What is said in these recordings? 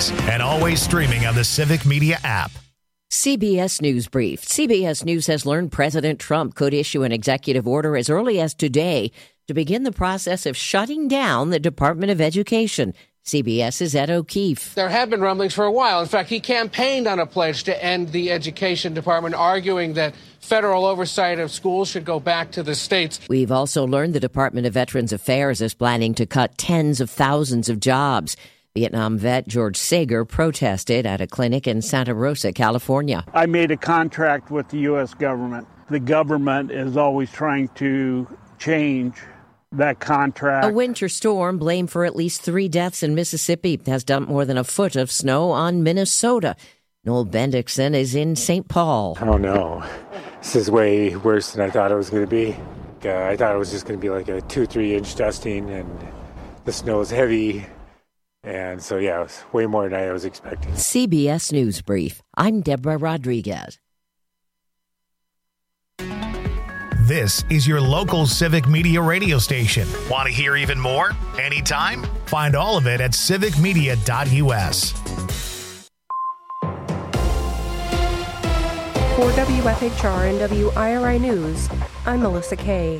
podcasts and always streaming on the Civic Media app. CBS News Brief. CBS News has learned President Trump could issue an executive order as early as today to begin the process of shutting down the Department of Education. CBS's Ed O'Keefe. There have been rumblings for a while. In fact, he campaigned on a pledge to end the Education Department, arguing that federal oversight of schools should go back to the states. We've also learned the Department of Veterans Affairs is planning to cut tens of thousands of jobs. Vietnam vet George Sager protested at a clinic in Santa Rosa, California. I made a contract with the U.S. government. The government is always trying to change that contract. A winter storm blamed for at least 3 deaths in Mississippi has dumped more than a foot of snow on Minnesota. Noel Bendixson is in St. Paul. Oh no, this is way worse than I thought it was going to be. I thought it was just going to be like a 2-3 inch dusting, and the snow is heavy. And so, yeah, it was way more than I was expecting. CBS News Brief. I'm Deborah Rodriguez. This is your local Civic Media radio station. Want to hear even more? Anytime? Find all of it at civicmedia.us. For WFHR and WIRI News, I'm Melissa Kay.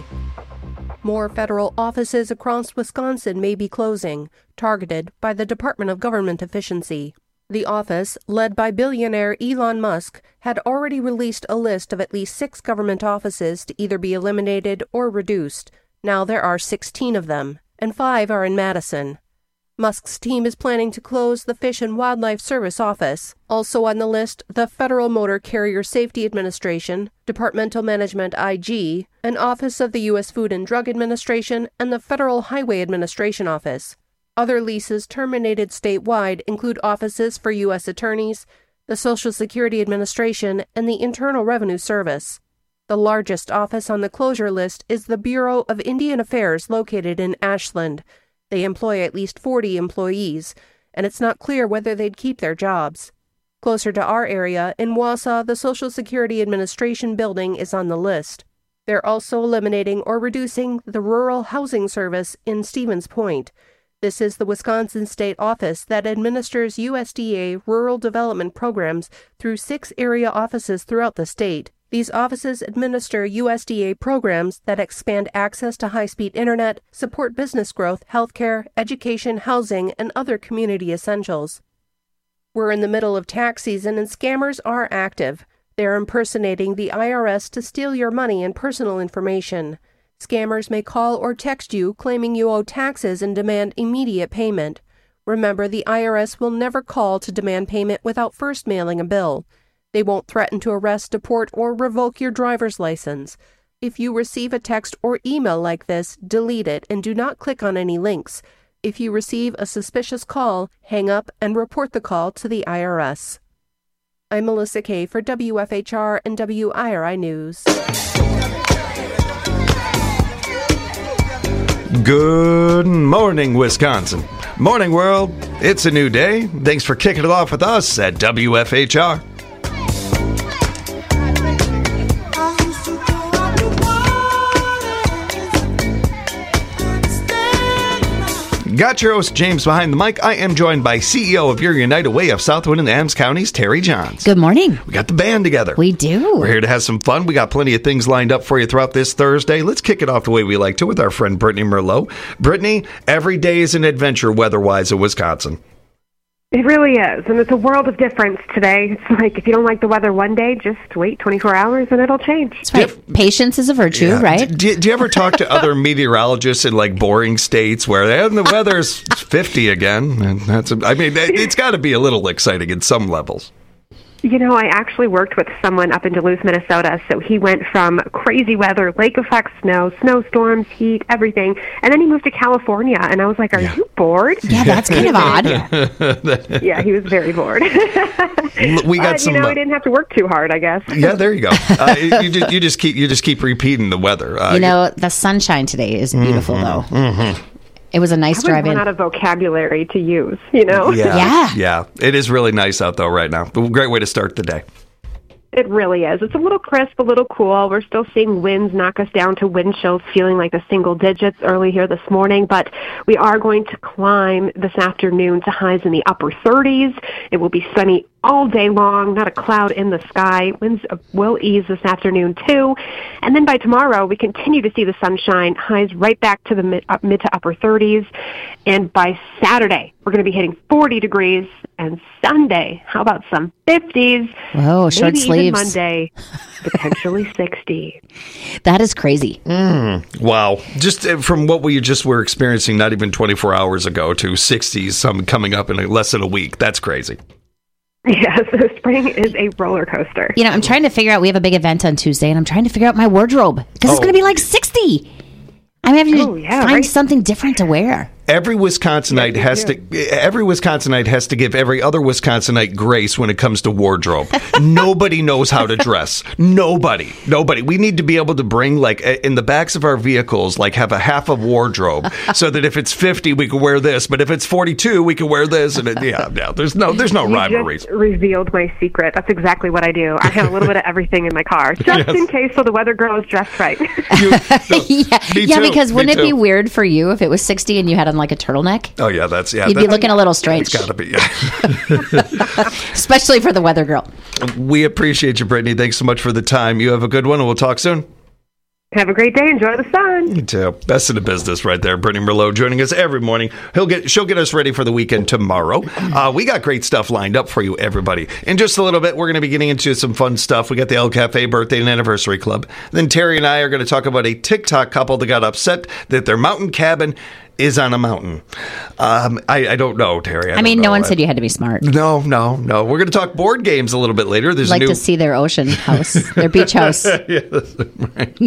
More federal offices across Wisconsin may be closing, targeted by the Department of Government Efficiency. The office, led by billionaire Elon Musk, had already released a list of at least 6 government offices to either be eliminated or reduced. Now there are 16 of them, and 5 are in Madison. Musk's team is planning to close the Fish and Wildlife Service office. Also on the list, the Federal Motor Carrier Safety Administration, Departmental Management IG, an office of the U.S. Food and Drug Administration, and the Federal Highway Administration office. Other leases terminated statewide include offices for U.S. attorneys, the Social Security Administration, and the Internal Revenue Service. The largest office on the closure list is the Bureau of Indian Affairs located in Ashland. They employ at least 40 employees, and it's not clear whether they'd keep their jobs. Closer to our area, in Wausau, the Social Security Administration building is on the list. They're also eliminating or reducing the Rural Housing Service in Stevens Point. This is the Wisconsin state office that administers USDA rural development programs through 6 area offices throughout the state. These offices administer USDA programs that expand access to high-speed internet, support business growth, healthcare, education, housing, and other community essentials. We're in the middle of tax season and scammers are active. They're impersonating the IRS to steal your money and personal information. Scammers may call or text you claiming you owe taxes and demand immediate payment. Remember, the IRS will never call to demand payment without first mailing a bill. They won't threaten to arrest, deport, or revoke your driver's license. If you receive a text or email like this, delete it and do not click on any links. If you receive a suspicious call, hang up and report the call to the IRS. I'm Melissa Kay for WFHR and WIRI News. Good morning, Wisconsin. Morning, world. It's a new day. Thanks for kicking it off with us at WFHR. Got your host, James, behind the mic. I am joined by CEO of your United Way of Southwood and Adams Counties, Terry Johns. Good morning. We got the band together. We do. We're here to have some fun. We got plenty of things lined up for you throughout this Thursday. Let's kick it off the way we like to with our friend Brittany Merlot. Brittany, every day is an adventure weather-wise in Wisconsin. It really is, and it's a world of difference today. It's like if you don't like the weather one day, just wait 24 hours and it'll change. That's right. Patience is a virtue, right? Do you ever talk to other meteorologists in like boring states where the weather's 50 again? And it's got to be a little exciting in some levels. You know, I actually worked with someone up in Duluth, Minnesota, so he went from crazy weather, lake effect snow, snowstorms, heat, everything, and then he moved to California, and I was like, are you bored? Yeah, that's kind of odd. Yeah, he was very bored. We got some. He didn't have to work too hard, I guess. Yeah, there you go. You just keep repeating the weather. The sunshine today is beautiful, though. Mm-hmm. It was a nice drive in. I run out of vocabulary to use, you know? Yeah. It is really nice out, though, right now. A great way to start the day. It really is. It's a little crisp, a little cool. We're still seeing winds knock us down to wind chills feeling like the single digits early here this morning, but we are going to climb this afternoon to highs in the upper 30s. It will be sunny all day long, not a cloud in the sky. Winds will ease this afternoon, too. And then by tomorrow, we continue to see the sunshine, highs right back to the mid to upper 30s. And by Saturday, we're going to be hitting 40 degrees. And Sunday, how about some 50s? Oh, short maybe sleeves. Even Monday, potentially 60. That is crazy. Wow. Just from what we just were experiencing not even 24 hours ago to 60s, some coming up in less than a week. That's crazy. Yes, spring is a roller coaster. You know, I'm trying to figure out, we have a big event on Tuesday, and I'm trying to figure out my wardrobe because it's going to be like 60. I'm having to find something different to wear. Every Wisconsinite has to give every other Wisconsinite grace when it comes to wardrobe. Nobody knows how to dress. Nobody. We need to be able to bring, like, in the backs of our vehicles, like, have a half of wardrobe so that if it's 50, we can wear this, but if it's 42, we can wear this. And there's no rivalries. You just revealed my secret. That's exactly what I do. I have a little bit of everything in my car, just in case, so the weather girl is dressed right. Because wouldn't it be weird for you if it was 60 and you had on like a turtleneck? Oh yeah, you'd be looking a little strange. It's got to be, especially for the weather girl. We appreciate you, Brittany. Thanks so much for the time. You have a good one, and we'll talk soon. Have a great day. Enjoy the sun. You too. Best in the business right there. Brittany Merlot joining us every morning. She'll get us ready for the weekend tomorrow. We got great stuff lined up for you, everybody. In just a little bit, we're going to be getting into some fun stuff. We got the El Cafe Birthday and Anniversary Club. Then Terry and I are going to talk about a TikTok couple that got upset that their mountain cabin is on a mountain. I don't know, Terry. I mean, no one said you had to be smart. No. We're going to talk board games a little bit later. There's to see their ocean house, their beach house. Yes, right.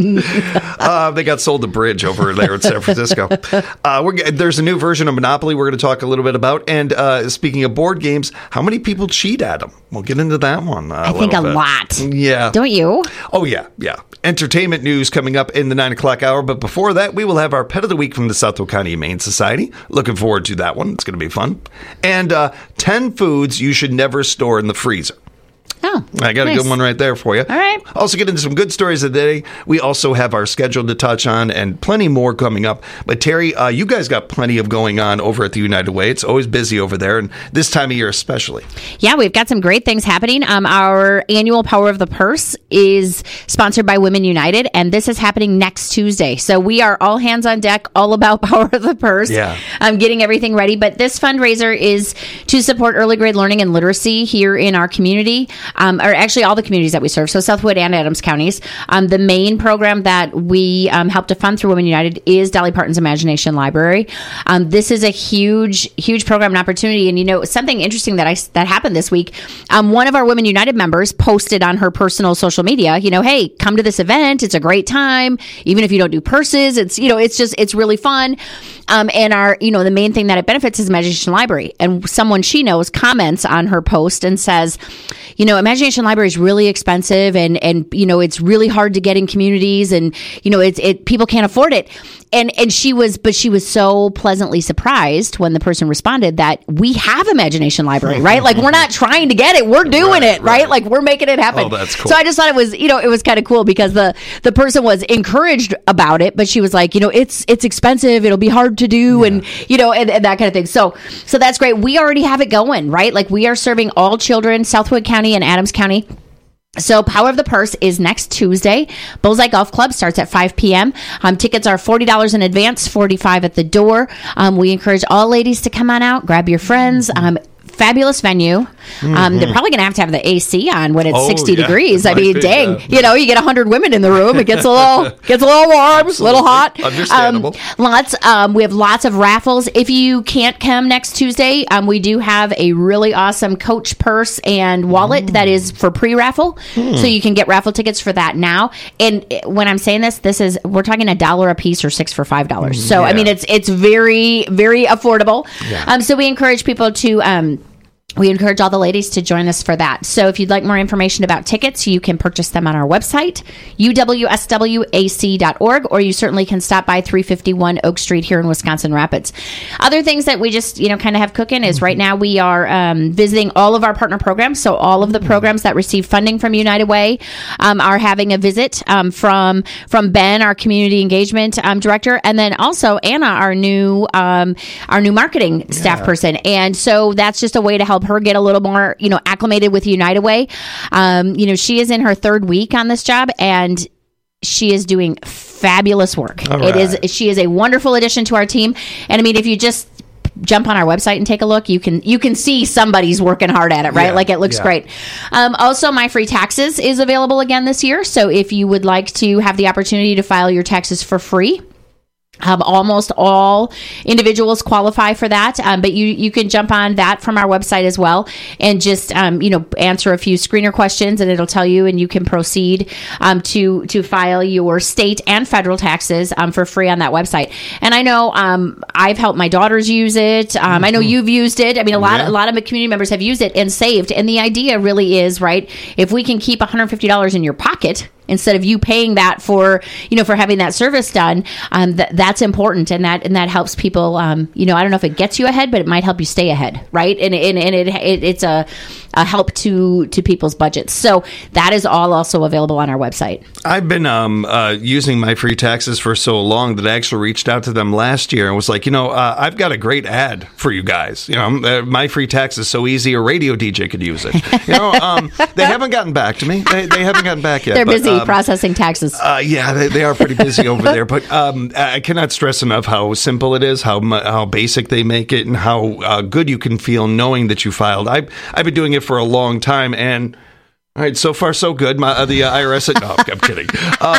They got sold a bridge over there in San Francisco. There's a new version of Monopoly we're going to talk a little bit about. And speaking of board games, how many people cheat at them? We'll get into that one. I think a lot. Yeah. Don't you? Oh, yeah. Entertainment news coming up in the 9 o'clock hour. But before that, we will have our Pet of the Week from the Southwell County Humane Society. Looking forward to that one. It's going to be fun. And 10 foods you should never store in the freezer. Oh, I got a good one right there for you. All right. Also get into some good stories of the day. We also have our schedule to touch on and plenty more coming up. But Terry, you guys got plenty of going on over at the United Way. It's always busy over there, and this time of year especially. Yeah, we've got some great things happening. Our annual Power of the Purse is sponsored by Women United, and this is happening next Tuesday. So we are all hands on deck, all about Power of the Purse. Yeah. Getting everything ready. But this fundraiser is to support early grade learning and literacy here in our community. Or actually all the communities that we serve, so Southwood and Adams counties. The main program that we help to fund through Women United is Dolly Parton's Imagination Library. This is a huge program and opportunity. And, something interesting that happened this week, one of our Women United members posted on her personal social media, hey, come to this event. It's a great time. Even if you don't do purses, it's really fun. And the main thing that it benefits is Imagination Library. And someone she knows comments on her post and says, Imagination Library is really expensive and it's really hard to get in communities and, people can't afford it. And she was so pleasantly surprised when the person responded that we have Imagination Library, right? Like we're not trying to get it. We're doing it, right? Like we're making it happen. Oh, that's cool. So I just thought it was, it was kind of cool because the person was encouraged about it, but she was like, it's expensive. It'll be hard to do. Yeah. And that kind of thing. So that's great. We already have it going, right? Like we are serving all children, Southwood County and Adams County. So Power of the Purse is next Tuesday. Bullseye Golf Club starts at 5 p.m. Tickets are $40 in advance, $45 at the door. We encourage all ladies to come on out, grab your friends. Fabulous venue. They're probably going to have the AC on when it's 60 degrees. I mean, dang, you get 100 women in the room. It gets a little warm, a little hot. Understandable. We have lots of raffles. If you can't come next Tuesday, we do have a really awesome Coach purse and wallet that is for pre-raffle. So you can get raffle tickets for that now. And when I'm saying this we're talking $1 a piece or 6 for $5. So, I mean, it's very, very affordable. Yeah. So we encourage people to we encourage all the ladies to join us for that. So if you'd like more information about tickets, you can purchase them on our website, uwswac.org, or you certainly can stop by 351 Oak Street here in Wisconsin Rapids. Other things that we just, kind of have cooking is right now we are visiting all of our partner programs. So all of the programs that receive funding from United Way are having a visit from Ben, our community engagement director, and then also Anna, our new marketing staff person. And so that's just a way to help her get a little more, acclimated with United Way. She is in her third week on this job, and she is doing fabulous work. Right. She is a wonderful addition to our team. And I mean, if you just jump on our website and take a look, you can see somebody's working hard at it, right? Like it looks great. Also, My Free Taxes is available again this year. So if you would like to have the opportunity to file your taxes for free, almost all individuals qualify for that, but you can jump on that from our website as well and just answer a few screener questions, and it'll tell you, and you can proceed to file your state and federal taxes for free on that website. And I know I've helped my daughters use it. I know you've used it. I mean, a lot of community members have used it and saved. And the idea really is, right, if we can keep $150 in your pocket instead of you paying that for having that service done, that's important, and that helps people. I don't know if it gets you ahead, but it might help you stay ahead, right? And it's a help to people's budgets. So that is all also available on our website. I've been using My Free Taxes for so long that I actually reached out to them last year and was like, I've got a great ad for you guys. My Free Taxes so easy a radio DJ could use it. They haven't gotten back to me. They haven't gotten back yet. They're busy processing taxes. They are pretty busy over there. But I cannot stress enough how simple it is, how basic they make it, and how good you can feel knowing that you filed. I've been doing it for a long time, and all right, so far so good. The IRS. No, I'm kidding.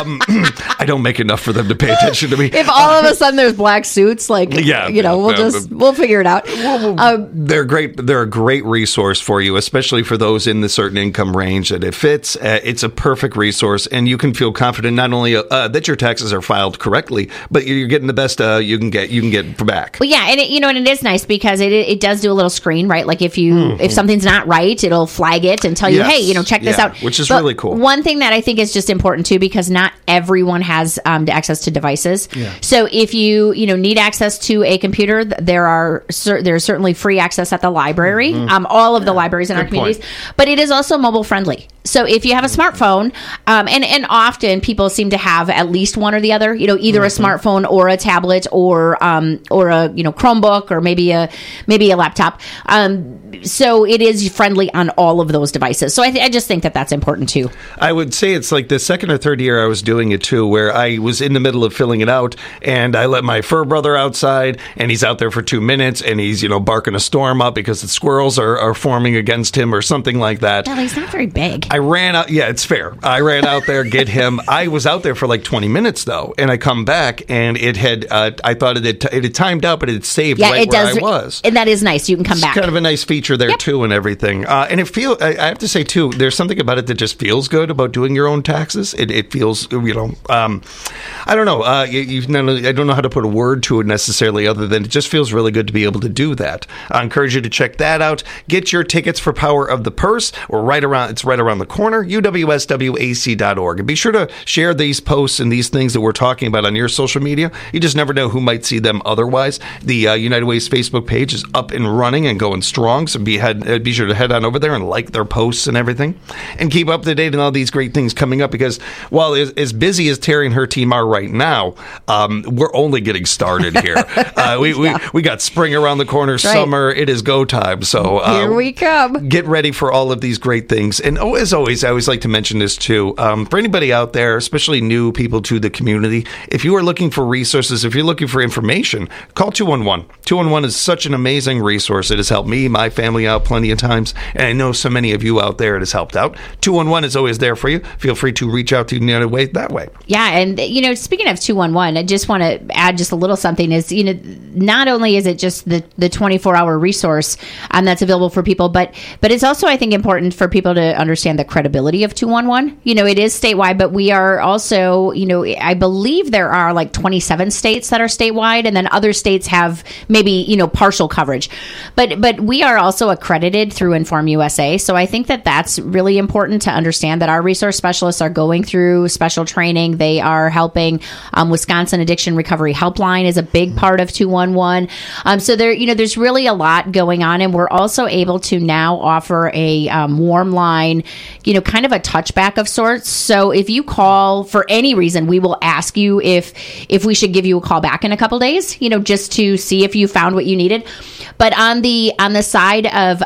I don't make enough for them to pay attention to me. If all of a sudden there's black suits, we'll figure it out. They're great. They're a great resource for you, especially for those in the certain income range that it fits. It's a perfect resource, and you can feel confident not only that your taxes are filed correctly, but you're getting the best you can get back. Well, yeah, and it is nice because it does do a little screen, right? Like if something's not right, it'll flag it and tell you, hey, check this out, which is really cool. One thing that I think is just important too, because not everyone has access to devices. Yeah. So if you need access to a computer, there's certainly free access at the library, all of the libraries in our communities. But it is also mobile friendly. So if you have a smartphone, and often people seem to have at least one or the other, either a smartphone or a tablet or a Chromebook or maybe a laptop. So it is friendly on all of those devices. So I just think that that's important too. I would say it's like the second or third year I was doing it too, where I was in the middle of filling it out, and I let my fur brother outside, and he's out there for 2 minutes, and he's barking a storm up because the squirrels are forming against him or something like that. Well, he's not very big. I ran out. Yeah, it's fair. I ran out there, get him. I was out there for like 20 minutes though, and I come back, and it had. I thought it had timed out, but it had saved right where I was. And that is nice. You can come back. It's kind of a nice feature there too, and everything. And I have to say too, there's something about it that just feels good about doing your own taxes. It feels, I don't know. I don't know how to put a word to it necessarily, other than it just feels really good to be able to do that. I encourage you to check that out. Get your tickets for Power of the Purse. It's right around the corner. uwswac.org. And be sure to share these posts and these things that we're talking about on your social media. You just never know who might see them otherwise. The United Way's Facebook page is up and running and going strong, so be sure to head on over there and like their posts and everything, and keep up to date on all these great things coming up, because while as busy as Terry and her team are right now, we're only getting started here. We got spring around the corner, summer, it is go time. So here we come. Get ready for all of these great things. And as always, I always like to mention this too, for anybody out there, especially new people to the community, if you are looking for resources, if you're looking for information, call 211. 211 is such an amazing resource. It has helped me, my family out plenty of times, and I know so many of you out there it has helped out. 211 is always there for you. Feel free to reach out to United Way that way. Yeah, and speaking of 211, I just want to add just a little something. Is not only is it just the 24-hour resource that's available for people, but it's also, I think, important for people to understand the credibility of 211. It is statewide, but we are also, I believe there are like 27 states that are statewide, and then other states have maybe, partial coverage. But we are also accredited through Inform USA. So I think that that's really important to understand that our resource specialists are going through special training. They are helping. Wisconsin Addiction Recovery Helpline is a big part of 211. So there's really a lot going on, and we're also able to now offer a warm line, kind of a touchback of sorts. So if you call for any reason, we will ask you if we should give you a call back in a couple days, just to see if you found what you needed. But on the side of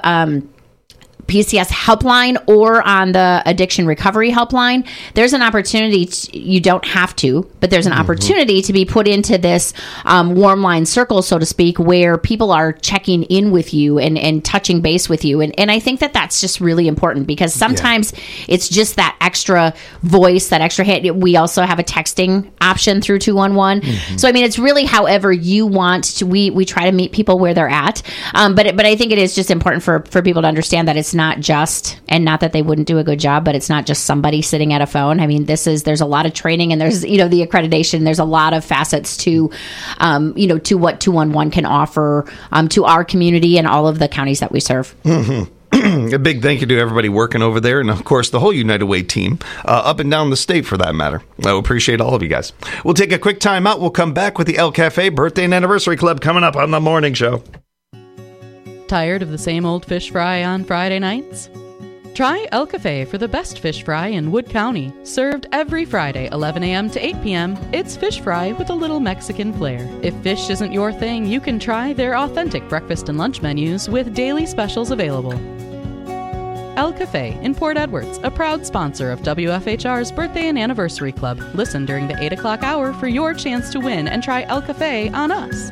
PCS helpline or on the addiction recovery helpline, there's an opportunity you don't have to, but there's an opportunity to be put into this warm line circle, so to speak, where people are checking in with you and touching base with you. And I think that that's just really important, because sometimes it's just that extra voice, that extra hit. We also have a texting option through 211. So, it's really however you want to, we try to meet people where they're at. But I think it is just important for people to understand that it's not just, and not that they wouldn't do a good job, but it's not just somebody sitting at a phone. There's a lot of training, and there's, the accreditation. There's a lot of facets to, to what 211 can offer to our community and all of the counties that we serve. A big thank you to everybody working over there, and of course the whole United Way team up and down the state, for that matter. I appreciate all of you guys. We'll take a quick time out. We'll come back with the El Cafe Birthday and Anniversary Club coming up on the morning show. Tired of the same old fish fry on Friday nights? Try El Cafe for the best fish fry in Wood County. Served every Friday, 11 a.m. to 8 p.m., it's fish fry with a little Mexican flair. If fish isn't your thing, you can try their authentic breakfast and lunch menus with daily specials available. El Cafe in Port Edwards, a proud sponsor of WFHR's Birthday and Anniversary Club. Listen during the 8 o'clock hour for your chance to win and try El Cafe on us.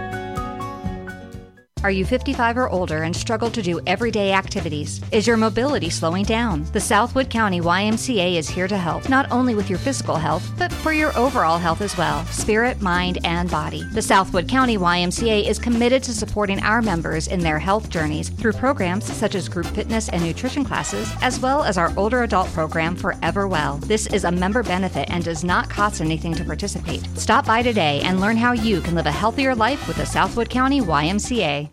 Are you 55 or older and struggle to do everyday activities? Is your mobility slowing down? The Southwood County YMCA is here to help, not only with your physical health, but for your overall health as well, spirit, mind, and body. The Southwood County YMCA is committed to supporting our members in their health journeys through programs such as group fitness and nutrition classes, as well as our older adult program, Forever Well. This is a member benefit and does not cost anything to participate. Stop by today and learn how you can live a healthier life with the Southwood County YMCA.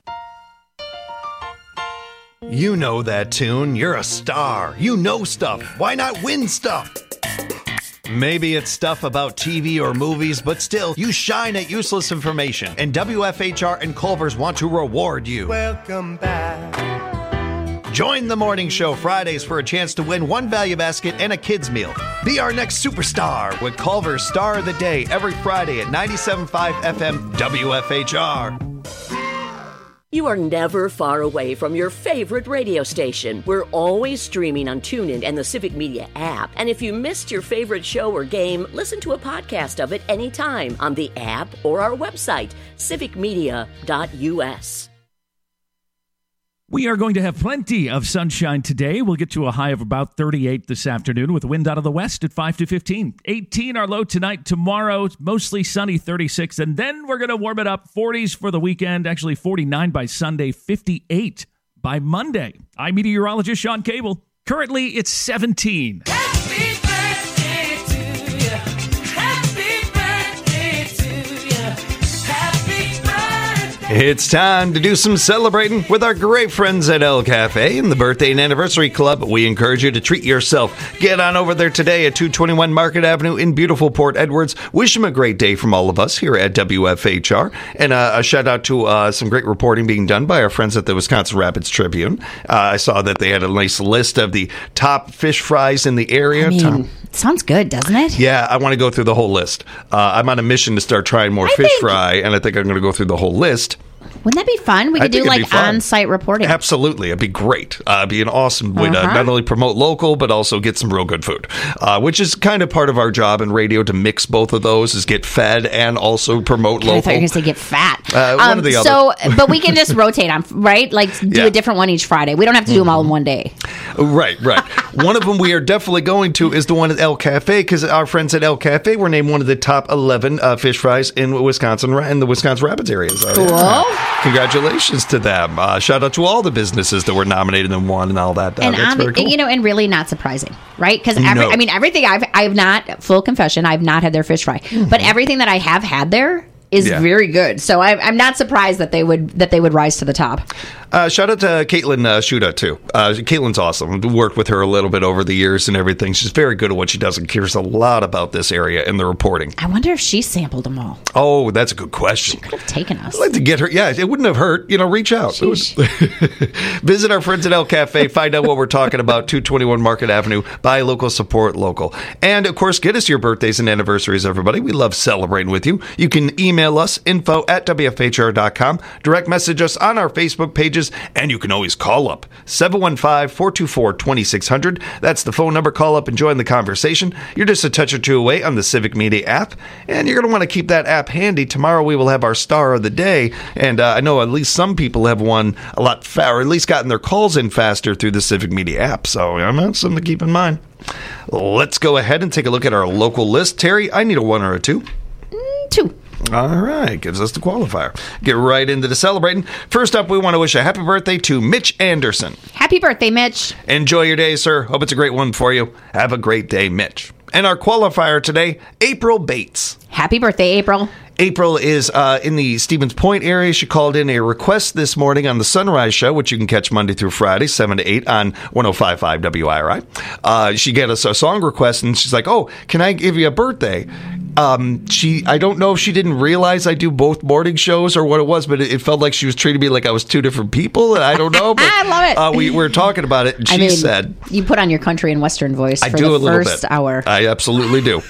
You know that tune. You're a star. You know stuff. Why not win stuff? Maybe it's stuff about TV or movies, but still, you shine at useless information. And WFHR and Culver's want to reward you. Welcome back. Join the morning show Fridays for a chance to win one value basket and a kid's meal. Be our next superstar with Culver's Star of the Day every Friday at 97.5 FM WFHR. You are never far away from your favorite radio station. We're always streaming on TuneIn and the Civic Media app. And if you missed your favorite show or game, listen to a podcast of it anytime on the app or our website, civicmedia.us. We are going to have plenty of sunshine today. We'll get to a high of about 38 this afternoon with wind out of the west at 5 to 15. 18 our low tonight. Tomorrow, mostly sunny, 36. And then we're going to warm it up. 40s for the weekend. Actually, 49 by Sunday, 58 by Monday. I'm meteorologist Sean Cable. Currently, it's 17. Happy birthday to you. Happy birthday to you. Happy birthday. It's time to do some celebrating with our great friends at El Cafe and the Birthday and Anniversary Club. We encourage you to treat yourself. Get on over there today at 221 Market Avenue in beautiful Port Edwards. Wish them a great day from all of us here at WFHR. And a shout out to some great reporting being done by our friends at the Wisconsin Rapids Tribune. I saw that they had a nice list of the top fish fries in the area. Sounds good, doesn't it? Yeah, I want to go through the whole list. I'm on a mission to start trying more fish fry, and I think I'm going to go through the whole list. Wouldn't that be fun? We could do like on-site reporting. Absolutely. It'd be great. It'd be an awesome way to not only promote local, but also get some real good food, which is kind of part of our job in radio to mix both of those, is get fed and also promote local. I thought you were going to say get fat. One or the other. But we can just rotate on, right? Like do a different one each Friday. We don't have to do them all in one day. Right. One of them we are definitely going to is the one at El Cafe, because our friends at El Cafe were named one of the top 11 fish fries in Wisconsin, in the Wisconsin Rapids area. So, Cool. yeah. Congratulations to them. Shout out to all the businesses that were nominated and won and all that. And That's very cool. and really not surprising, right? Because No. everything I've not, full confession, I've not had their fish fry, but everything that I have had there is very good. So I'm not surprised that they would rise to the top. Shout out to Caitlin Shuda, too. Caitlin's awesome. Worked with her a little bit over the years and everything. She's very good at what she does and cares a lot about this area and the reporting. I wonder if she sampled them all. Oh, that's a good question. Could have taken us. I'd like to get her. Yeah, it wouldn't have hurt. Reach out. Visit our friends at El Cafe. Find out what we're talking about. 221 Market Avenue. Buy local, support local. And, of course, get us your birthdays and anniversaries, everybody. We love celebrating with you. You can email us, info@wfhr.com. Direct message us on our Facebook pages. And you can always call up 715-424-2600. That's the phone number. Call up and join the conversation. You're just a touch or two away on the Civic Media app, and you're going to want to keep that app handy. Tomorrow we will have our star of the day, and I know at least some people have won a lot or at least gotten their calls in faster through the Civic Media app. So that's something to keep in mind. Let's go ahead and take a look at our local list. Terry, I need a 1 or a 2. 2. All right, gives us the qualifier. Get right into the celebrating. First up, we want to wish a happy birthday to Mitch Anderson. Happy birthday, Mitch. Enjoy your day, sir. Hope it's a great one for you. Have a great day, Mitch. And our qualifier today, April Bates. Happy birthday, April. April is in the Stevens Point area. She called in a request this morning on the Sunrise Show, which you can catch Monday through Friday, 7 to 8 on 105.5 WIRI. She gave us a song request, and she's like, oh, can I give you a birthday? I don't know if she didn't realize I do both morning shows or what it was, but it felt like she was treating me like I was two different people. I don't know. But, I love it. We were talking about it, and she said... You put on your country and Western voice I for do the a little first bit. hour. I absolutely do.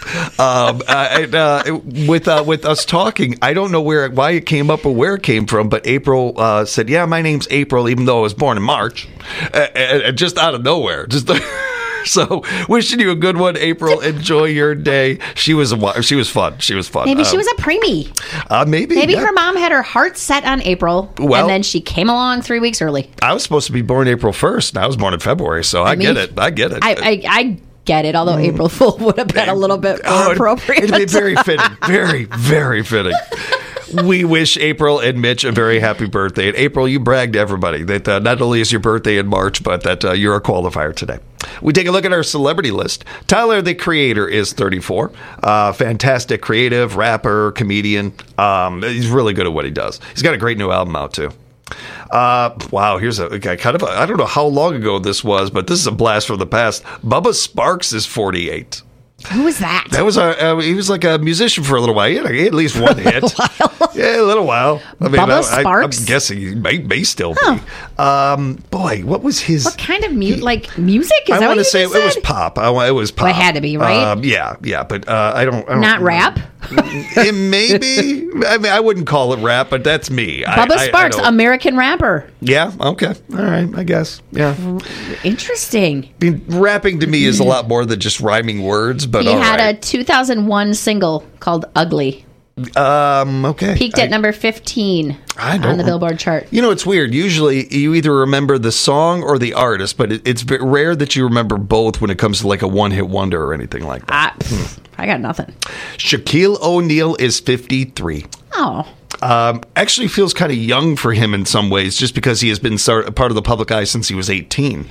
With us talking, I don't know why it came up or where it came from, but April said, yeah, my name's April, even though I was born in March. And just out of nowhere. So, wishing you a good one, April. Enjoy your day. She was fun. She was fun. Maybe she was a preemie. Maybe her mom had her heart set on April, and then she came along 3 weeks early. I was supposed to be born April 1st, and I was born in February, so I get it. I get it. I get it, although April Fool would have been a little bit more appropriate. It'd be very fitting. Very, very fitting. We wish April and Mitch a very happy birthday. And April, you bragged to everybody that not only is your birthday in March, but that you're a qualifier today. We take a look at our celebrity list. Tyler, the Creator, is 34. Fantastic creative, rapper, comedian. He's really good at what he does. He's got a great new album out, too. Wow, here's a kind of I don't know how long ago this was, but this is a blast from the past. Bubba Sparks is 48. Who was that? That was he was like a musician for a little while. He had at least one hit. Yeah, a little while. Bubba Sparks? I'm guessing he may still be. Boy, what was his... What kind of music? Is I that want what to say it was pop. It was pop. Well, it had to be, right? Yeah, but I don't Not rap? It may be. I mean, I wouldn't call it rap, but that's me. Bubba Sparks, American rapper. Yeah, okay. All right, I guess. Yeah. Interesting. I mean, rapping to me is a lot more than just rhyming words, but he had a 2001 single called Ugly. Okay. Peaked at number 15 on the Billboard chart. You know, it's weird. Usually you either remember the song or the artist, but it's rare that you remember both when it comes to like a one-hit wonder or anything like that. I got nothing. Shaquille O'Neal is 53. Oh. Actually feels kind of young for him in some ways, just because he has been part of the public eye since he was 18.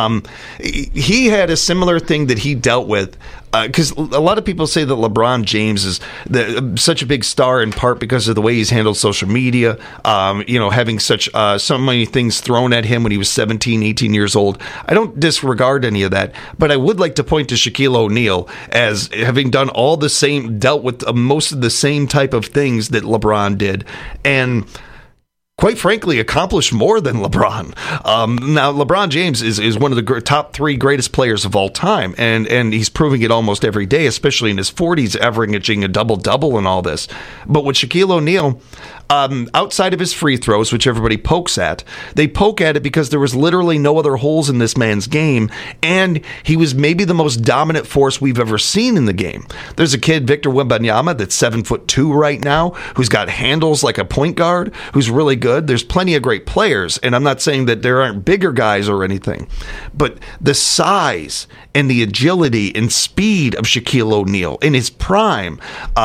He had a similar thing that he dealt with, because a lot of people say that LeBron James is such a big star in part because of the way he's handled social media, having so many things thrown at him when he was 17, 18 years old. I don't disregard any of that, but I would like to point to Shaquille O'Neal as having done dealt with most of the same type of things that LeBron did, and quite frankly, accomplished more than LeBron. Now, LeBron James is one of the top 3 greatest players of all time, and he's proving it almost every day, especially in his 40s, averaging a double-double and all this. But with Shaquille O'Neal, outside of his free throws, which everybody pokes at, they poke at it because there was literally no other holes in this man's game, and he was maybe the most dominant force we've ever seen in the game. There's a kid, Victor Wembanyama, that's 7'2" right now, who's got handles like a point guard, who's really good. There's plenty of great players, and I'm not saying that there aren't bigger guys or anything, but the size and the agility and speed of Shaquille O'Neal in his prime,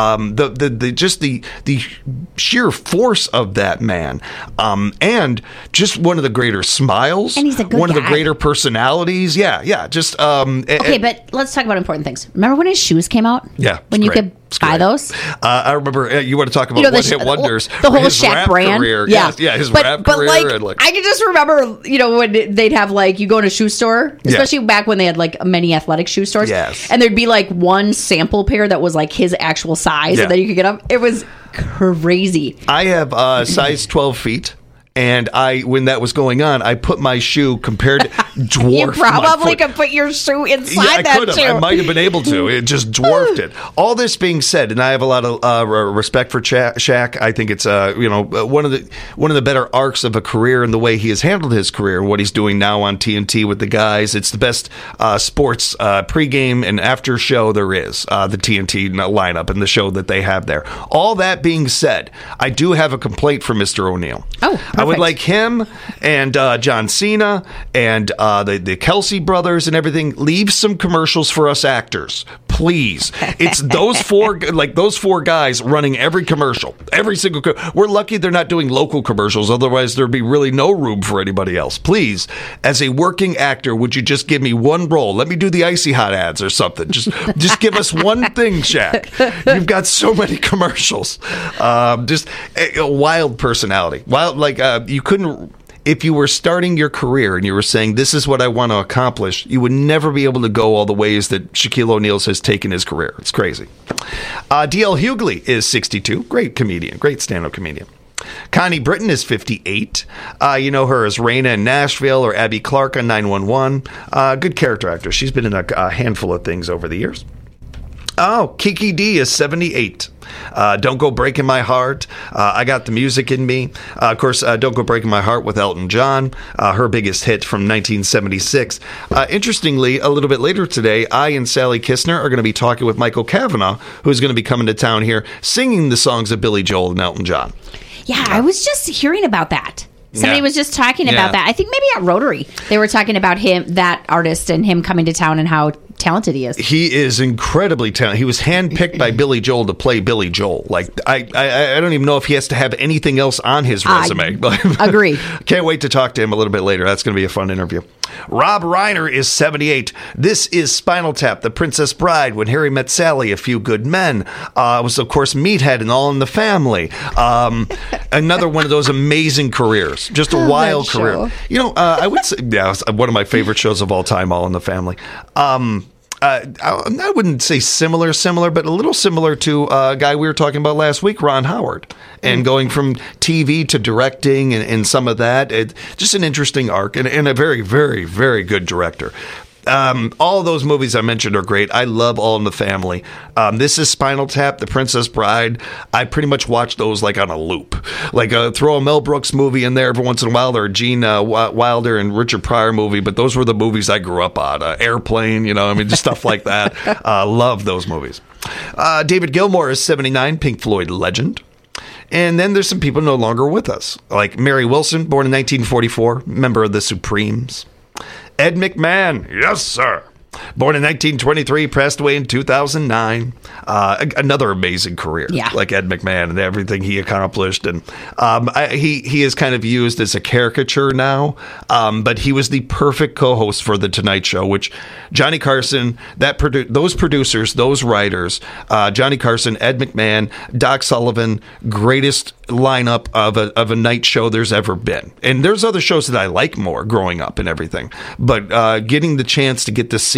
the sheer force of that man, and just one of the greater smiles, and he's a good one guy. of the greater personalities. Yeah. Just okay, but let's talk about important things. Remember when his shoes came out? Yeah, when you could buy those. I remember you want to talk about one-hit wonders. The whole his Shaq rap brand. Career. Yeah, his rap career. Like, I can just remember, when they'd have you go in a shoe store, especially back when they had many athletic shoe stores. Yes. And there'd be one sample pair that was his actual size, and then you could get up. It was crazy. I have size 12 feet. And when that was going on, I put my shoe compared to dwarf. You probably my foot. could put your shoe inside I that could have. shoe. I might have been able to. It just dwarfed it. All this being said, and I have a lot of respect for Shaq. I think it's one of the better arcs of a career and the way he has handled his career and what he's doing now on TNT with the guys. It's the best sports pregame and after show there is. The TNT lineup and the show that they have there. All that being said, I do have a complaint for Mr. O'Neal. Oh. I would like him and John Cena and the Kelsey brothers and everything. Leave some commercials for us actors, please. It's those four guys running every commercial, every single. We're lucky they're not doing local commercials. Otherwise, there'd be really no room for anybody else. Please, as a working actor, would you just give me one role? Let me do the Icy Hot ads or something. Just give us one thing, Shaq. You've got so many commercials. Just a wild personality. You couldn't, if you were starting your career and you were saying, this is what I want to accomplish, you would never be able to go all the ways that Shaquille O'Neal has taken his career. It's crazy. D.L. Hughley is 62. Great comedian, great stand-up comedian. Connie Britton is 58. You know her as Raina in Nashville or Abby Clark on 911. Good character actor. She's been in a handful of things over the years. Oh, Kiki D is 78. Don't Go Breaking My Heart. I Got the Music in Me. Of course, Don't Go Breaking My Heart with Elton John, her biggest hit from 1976. Interestingly, a little bit later today, I and Sally Kistner are going to be talking with Michael Cavanaugh, who's going to be coming to town here singing the songs of Billy Joel and Elton John. Yeah, I was just hearing about that. Somebody was just talking about that. I think maybe at Rotary, they were talking about that artist, and him coming to town and how talented he is. He is incredibly talented. He was handpicked by Billy Joel to play Billy Joel. I don't even know if he has to have anything else on his resume. Agree. Can't wait to talk to him a little bit later. That's going to be a fun interview. Rob Reiner is 78. This is Spinal Tap, The Princess Bride, When Harry Met Sally, A Few Good Men. It was, of course, Meathead and All in the Family. Another one of those amazing careers. Just a wild career. I would say, one of my favorite shows of all time, All in the Family. I wouldn't say similar, but a little similar to a guy we were talking about last week, Ron Howard, and going from TV to directing and some of that. Just an interesting arc and a very, very, very good director. All of those movies I mentioned are great. I love All in the Family. This is Spinal Tap, The Princess Bride. I pretty much watch those on a loop. Throw a Mel Brooks movie in there every once in a while, or a Gene Wilder and Richard Pryor movie, but those were the movies I grew up on. Airplane, just stuff like that. Love those movies. David Gilmour is 79, Pink Floyd legend. And then there's some people no longer with us, like Mary Wilson, born in 1944, member of the Supremes. Ed McMahon, yes, sir. Born in 1923, passed away in 2009. Another amazing career, like Ed McMahon and everything he accomplished. And he is kind of used as a caricature now, but he was the perfect co-host for The Tonight Show, which Johnny Carson, those producers, those writers, Johnny Carson, Ed McMahon, Doc Sullivan, greatest lineup of a night show there's ever been. And there's other shows that I like more growing up and everything, but getting the chance to get to see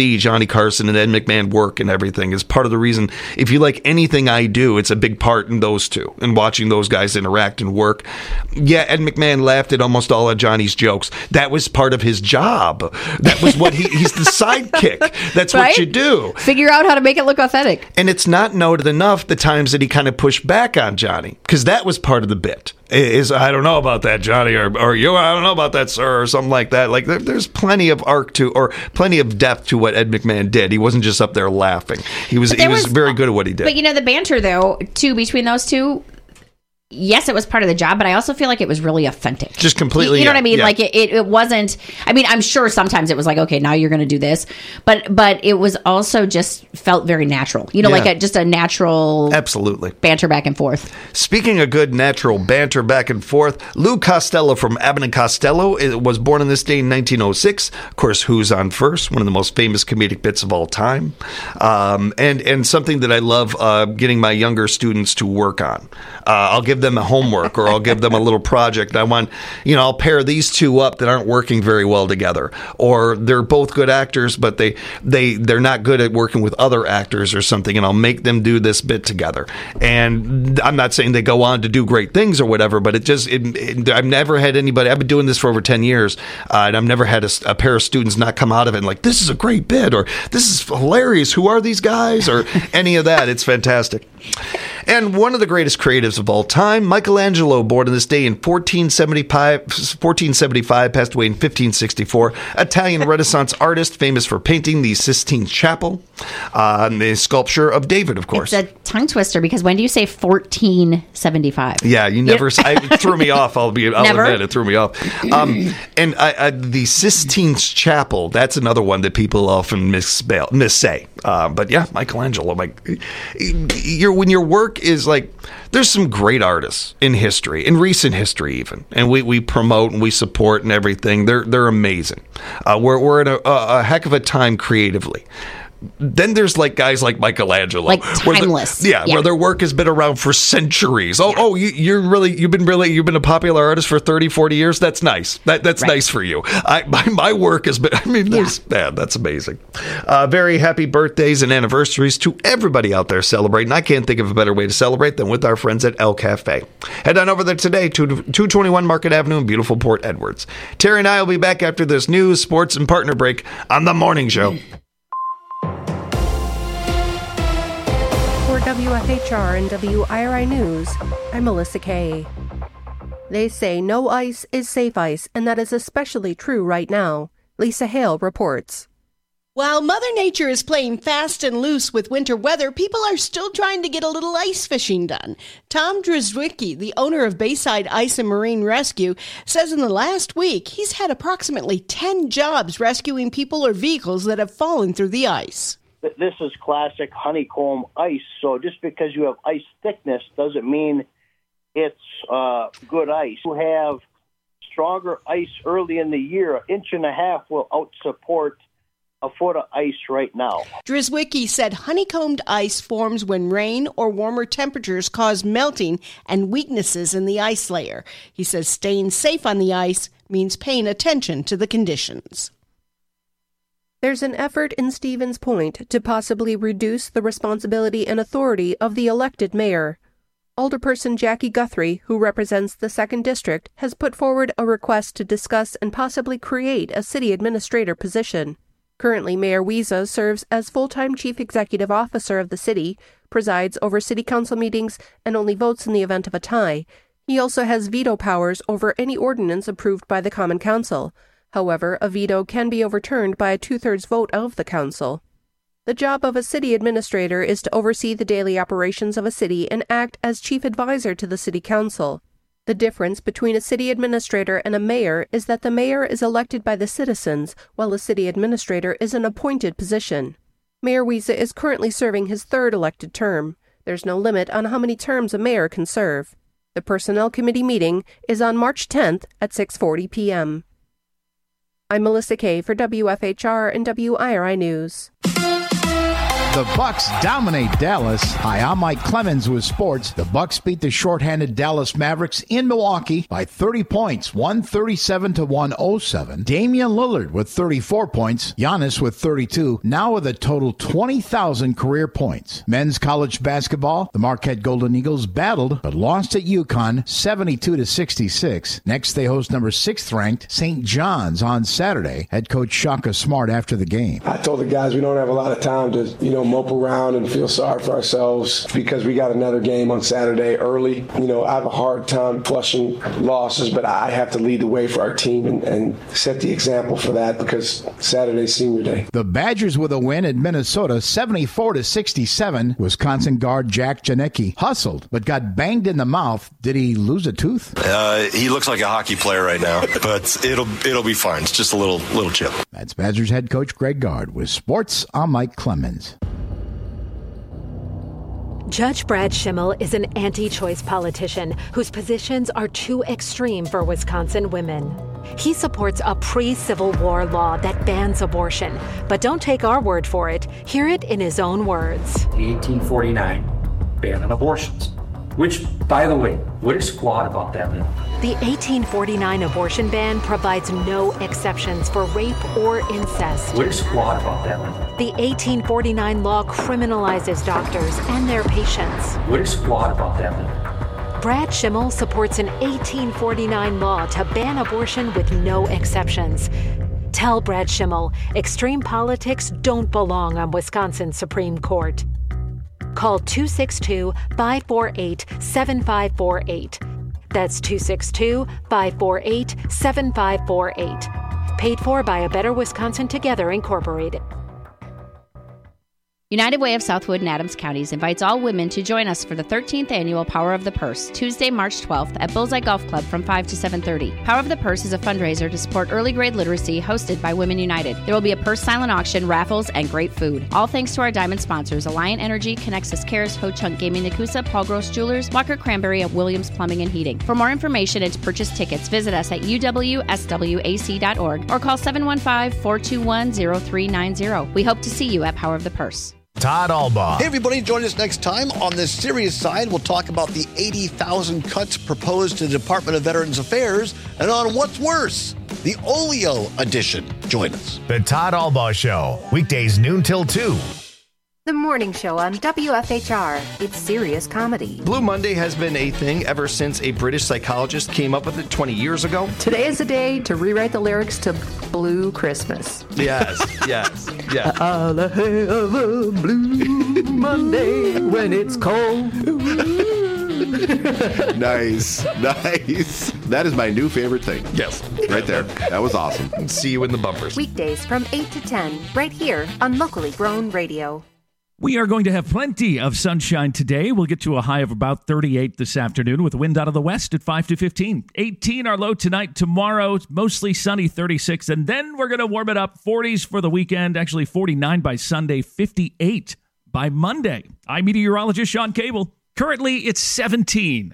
see Johnny Carson and Ed McMahon work and everything is part of the reason. If you like anything I do, it's a big part in those two and watching those guys interact and work. Yeah, Ed McMahon laughed at almost all of Johnny's jokes. That was part of his job. That was what he's the sidekick. That's Right? what you do. Figure out how to make it look authentic. And it's not noted enough the times that he kind of pushed back on Johnny, because that was part of the bit. Is I don't know about that, Johnny, or you, I don't know about that, sir, or something like that. Like there's plenty of arc to, or plenty of depth to what Ed McMahon did. He wasn't just up there laughing. He was very good at what he did. But the banter though, too, between those two. Yes, it was part of the job, but I also feel like it was really authentic. Just completely. You know what I mean? Yeah. Like it wasn't. I mean, I'm sure sometimes it was like, okay, now you're going to do this, but it was also just felt very natural. Like just a natural, absolutely banter back and forth. Speaking of good natural banter back and forth, Lou Costello from Abbott and Costello was born on this day in 1906. Of course, Who's on First, one of the most famous comedic bits of all time, and something that I love getting my younger students to work on. I'll give them a homework or I'll give them a little project. I want, I'll pair these two up that aren't working very well together, or they're both good actors, but they're not good at working with other actors or something, and I'll make them do this bit together. And I'm not saying they go on to do great things or whatever, but I've never had anybody, I've been doing this for over 10 years, and I've never had a pair of students not come out of it and like, this is a great bit, or this is hilarious, who are these guys, or any of that. It's fantastic. And one of the greatest creatives of all time, Michelangelo, born on this day in 1475, passed away in 1564. Italian Renaissance artist, famous for painting the Sistine Chapel, and the sculpture of David, of course. It's a tongue twister because when do you say 1475? Yeah, you never. It threw me off. I'll admit it threw me off. And the Sistine Chapel, that's another one that people often missay. But yeah, Michelangelo. When your work is like, there's some great artists in history, in recent history even, and we promote and we support and everything. They're amazing. We're in a heck of a time creatively. Then there's like guys like Michelangelo, like timeless, where their work has been around for centuries. You've been a popular artist for 30, 40 years. That's nice. That's right. Nice for you. My work has been. That's amazing. Very happy birthdays and anniversaries to everybody out there celebrating. I can't think of a better way to celebrate than with our friends at El Cafe. Head on over there today to 221 Market Avenue in beautiful Port Edwards. Terry and I will be back after this news, sports, and partner break on The Morning Show. For WFHR and WIRI News, I'm Melissa Kay. They say no ice is safe ice, and that is especially true right now. Lisa Hale reports. While Mother Nature is playing fast and loose with winter weather, people are still trying to get a little ice fishing done. Tom Drzwicki, the owner of Bayside Ice and Marine Rescue, says in the last week he's had approximately 10 jobs rescuing people or vehicles that have fallen through the ice. This is classic honeycomb ice, so just because you have ice thickness doesn't mean it's good ice. You have stronger ice early in the year. 1.5 inches will outsupport a foot of ice right now. Drzwicki said honeycombed ice forms when rain or warmer temperatures cause melting and weaknesses in the ice layer. He says staying safe on the ice means paying attention to the conditions. There's an effort in Stevens Point to possibly reduce the responsibility and authority of the elected mayor. Alderperson Jackie Guthrie, who represents the 2nd District, has put forward a request to discuss and possibly create a city administrator position. Currently, Mayor Wiesa serves as full-time chief executive officer of the city, presides over city council meetings, and only votes in the event of a tie. He also has veto powers over any ordinance approved by the Common Council. However, a veto can be overturned by a 2/3 vote of the council. The job of a city administrator is to oversee the daily operations of a city and act as chief advisor to the city council. The difference between a city administrator and a mayor is that the mayor is elected by the citizens, while a city administrator is an appointed position. Mayor Wiesa is currently serving his 3rd elected term. There's no limit on how many terms a mayor can serve. The Personnel Committee meeting is on March 10th at 6:40 p.m. I'm Melissa Kay for WFHR and WIRI News. The Bucks dominate Dallas. Hi, I'm Mike Clemens with sports. The Bucks beat the shorthanded Dallas Mavericks in Milwaukee by 30 points, 137-107. Damian Lillard with 34 points, Giannis with 32, now with a total 20,000 career points. Men's college basketball, the Marquette Golden Eagles battled but lost at UConn 72-66. Next, they host number 6th ranked St. John's on Saturday. Head coach Shaka Smart after the game. I told the guys we don't have a lot of time to, mope around and feel sorry for ourselves because we got another game on Saturday early. I have a hard time flushing losses, but I have to lead the way for our team and set the example for that because Saturday's senior day. The Badgers with a win at Minnesota 74-67. Wisconsin guard Jack Janicki hustled but got banged in the mouth. Did he lose a tooth? He looks like a hockey player right now, but it'll be fine. It's just a little chip. That's Badgers head coach Greg Gard with sports. I'm Mike Clemens. Judge Brad Schimmel is an anti-choice politician whose positions are too extreme for Wisconsin women. He supports a pre-Civil War law that bans abortion. But don't take our word for it. Hear it in his own words. The 1849 ban on abortions. Which, by the way, what is flawed about that bill? The 1849 abortion ban provides no exceptions for rape or incest. What is flawed about that bill? The 1849 law criminalizes doctors and their patients. What is flawed about that bill? Brad Schimmel supports an 1849 law to ban abortion with no exceptions. Tell Brad Schimmel extreme politics don't belong on Wisconsin's Supreme Court. Call 262-548-7548. That's 262-548-7548. Paid for by A Better Wisconsin Together, Incorporated. United Way of Southwood and Adams Counties invites all women to join us for the 13th annual Power of the Purse, Tuesday, March 12th at Bullseye Golf Club from 5 to 7:30. Power of the Purse is a fundraiser to support early grade literacy hosted by Women United. There will be a purse silent auction, raffles, and great food. All thanks to our diamond sponsors, Alliant Energy, Connexus Cares, Ho Chunk Gaming Nakusa, Paul Gross Jewelers, Walker Cranberry, and Williams Plumbing and Heating. For more information and to purchase tickets, visit us at uwswac.org or call 715-421-0390. We hope to see you at Power of the Purse. Todd Albaugh. Hey, everybody, join us next time. On the serious side, we'll talk about the 80,000 cuts proposed to the Department of Veterans Affairs, and on what's worse, the Oleo edition. Join us. The Todd Albaugh Show, weekdays noon till 2. The morning show on WFHR. It's serious comedy. Blue Monday has been a thing ever since a British psychologist came up with it 20 years ago. Today is the day to rewrite the lyrics to Blue Christmas. Yes. I'll have a blue Monday when it's cold. Nice. That is my new favorite thing. Yes. Right there. That was awesome. See you in the bumpers. Weekdays from 8 to 10, right here on Locally Grown Radio. We are going to have plenty of sunshine today. We'll get to a high of about 38 this afternoon with wind out of the west at 5 to 15. 18 our low tonight. Tomorrow, mostly sunny, 36. And then we're going to warm it up. 40s for the weekend. Actually, 49 by Sunday, 58 by Monday. I'm meteorologist Sean Cable. Currently, it's 17.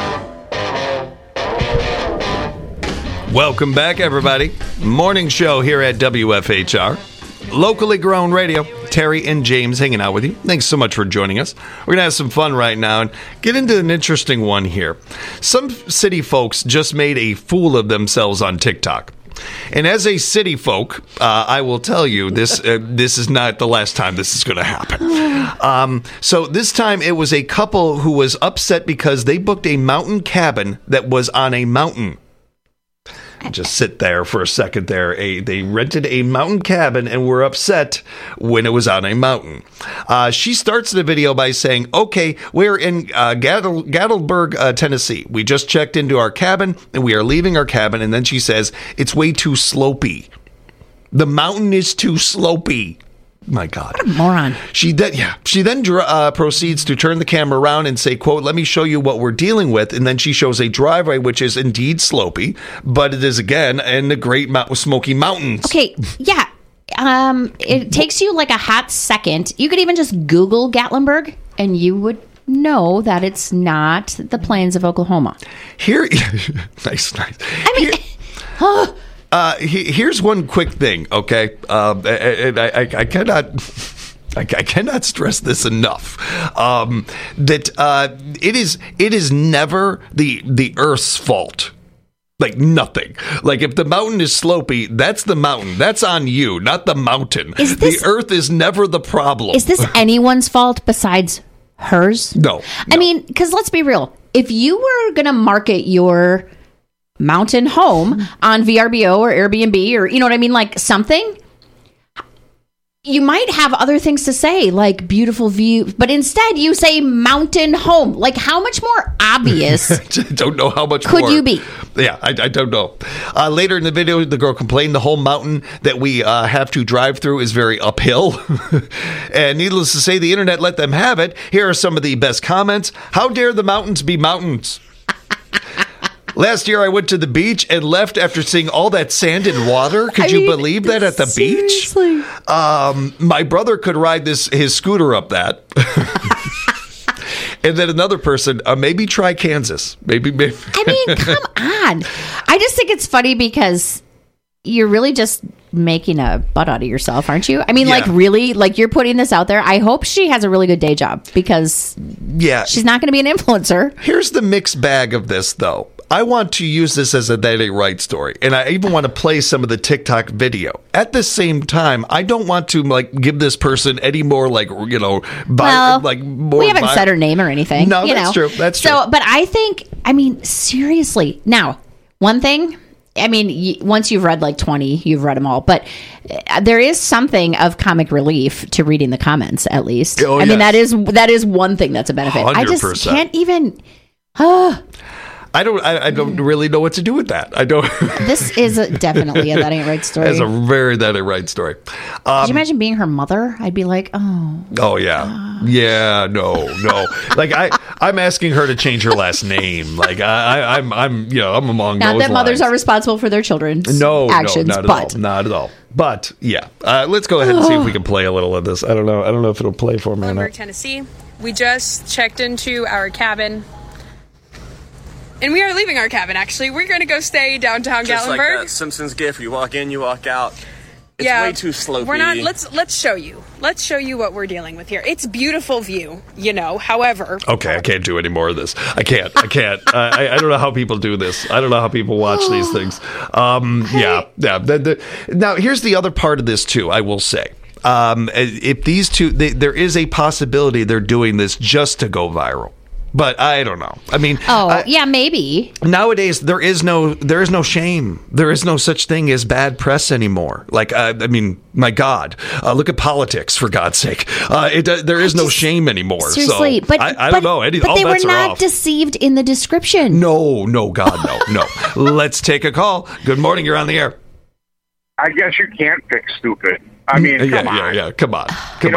Welcome back, everybody. Morning show here at WFHR. Locally grown radio. Terry and James hanging out with you. Thanks so much for joining us. We're going to have some fun right now and get into an interesting one here. Some city folks just made a fool of themselves on TikTok. And as a city folk, I will tell you this is not the last time this is going to happen. So this time it was a couple who was upset because they booked a mountain cabin that was on a mountain. Just sit there for a second there. They rented a mountain cabin and were upset when it was on a mountain. She starts the video by saying, okay, we're in Gatlinburg, Tennessee. We just checked into our cabin and we are leaving our cabin. And then she says, it's way too slopey. The mountain is too slopey. My God. What a moron. She then proceeds to turn the camera around and say, quote, let me show you what we're dealing with. And then she shows a driveway, which is indeed slopey, but it is, again, in the Great Smoky Mountains. Okay, yeah. It takes you like a hot second. You could even just Google Gatlinburg, and you would know that it's not the plains of Oklahoma. Here, nice. I mean, here's one quick thing, okay? I cannot. I cannot stress this enough. That it is never the Earth's fault. Like nothing. Like if the mountain is slopey, that's the mountain. That's on you, not the mountain. The Earth is never the problem. Is this anyone's fault besides hers? No. I mean, because let's be real. If you were going to market your mountain home on VRBO or Airbnb or, you know what I mean, like something, you might have other things to say, like beautiful view, but instead you say mountain home. Like, how much more obvious? I don't know how much could more. you be? Yeah, I don't know. Later in the video, the girl complained the whole mountain that we have to drive through is very uphill. And needless to say, the internet let them have it. Here are some of the best comments. How dare the mountains be mountains? Last year, I went to the beach and left after seeing all that sand and water. Could you believe that at the seriously? beach? My brother could ride his scooter up that. And then another person, maybe try Kansas. Maybe. I mean, come on. I just think it's funny because you're really just making a butt out of yourself, aren't you? I mean, like, really? Like, you're putting this out there. I hope she has a really good day job because she's not going to be an influencer. Here's the mixed bag of this, though. I want to use this as a That Ain't Right story, and I even want to play some of the TikTok video. At the same time, I don't want to give this person any more more. We haven't said her name or anything. No, that's true. That's true. So, but I think, seriously. Now, one thing. Once you've read 20, you've read them all. But there is something of comic relief to reading the comments, at least. Oh, that is one thing that's a benefit. 100%. I just can't even. I don't really know what to do with that. I don't. This is definitely a That Ain't Right story. It's a very That Ain't Right story. Could you imagine being her mother? I'd be like, oh. Oh yeah, yeah. No. Like I'm asking her to change her last name. Like I'm among not those that mothers lines. are responsible for their children's actions, not at all. But yeah, let's go ahead and see if we can play a little of this. I don't know if it'll play for me or not. Tennessee. We just checked into our cabin. And we are leaving our cabin, actually. We're going to go stay downtown Just Gatlinburg. like that Simpsons gif. You walk in, you walk out. It's way too slopey. We're not. Let's show you. Let's show you what we're dealing with here. It's beautiful view, However, okay, I can't do any more of this. I can't. I don't know how people do this. I don't know how people watch these things. Yeah. Now, here's the other part of this too. I will say. If these two, there is a possibility they're doing this just to go viral. But I don't know. Maybe. Nowadays, there is no shame. There is no such thing as bad press anymore. My God, look at politics, for God's sake. There is no shame anymore. Seriously, so I don't know. But all they were bets are not off. deceived in the description. No, God, no. Let's take a call. Good morning. You're on the air. I guess you can't fix stupid. Come on. Come on.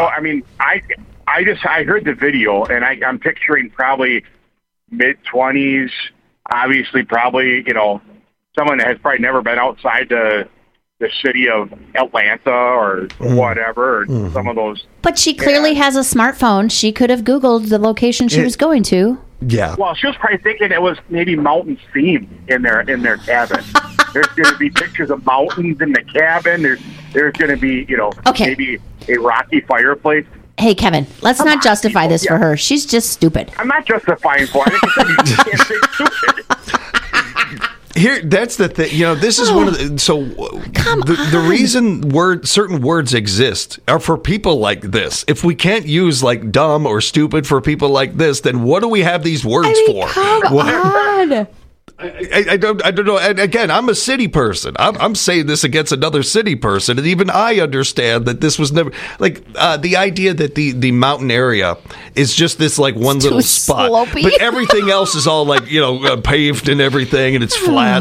I heard the video, and I'm picturing probably mid-20s, obviously probably, someone that has probably never been outside the city of Atlanta or whatever, or some of those. But she clearly has a smartphone. She could have Googled the location she was going to. Yeah. Well, she was probably thinking it was maybe mountains themed in their cabin. There's going to be pictures of mountains in the cabin. There's going to be, maybe a rocky fireplace. Hey, Kevin, let's not justify this for her. She's just stupid. I'm not justifying for it. You can't say stupid. Here, that's the thing. This is one of the. So, the reason certain words exist are for people like this. If we can't use dumb or stupid for people like this, then what do we have these words for? Come on. I don't know. And again, I'm a city person. I'm saying this against another city person, and even I understand that this was never the idea that the mountain area is just this one little spot, slopey. But everything else is all paved and everything, and it's flat.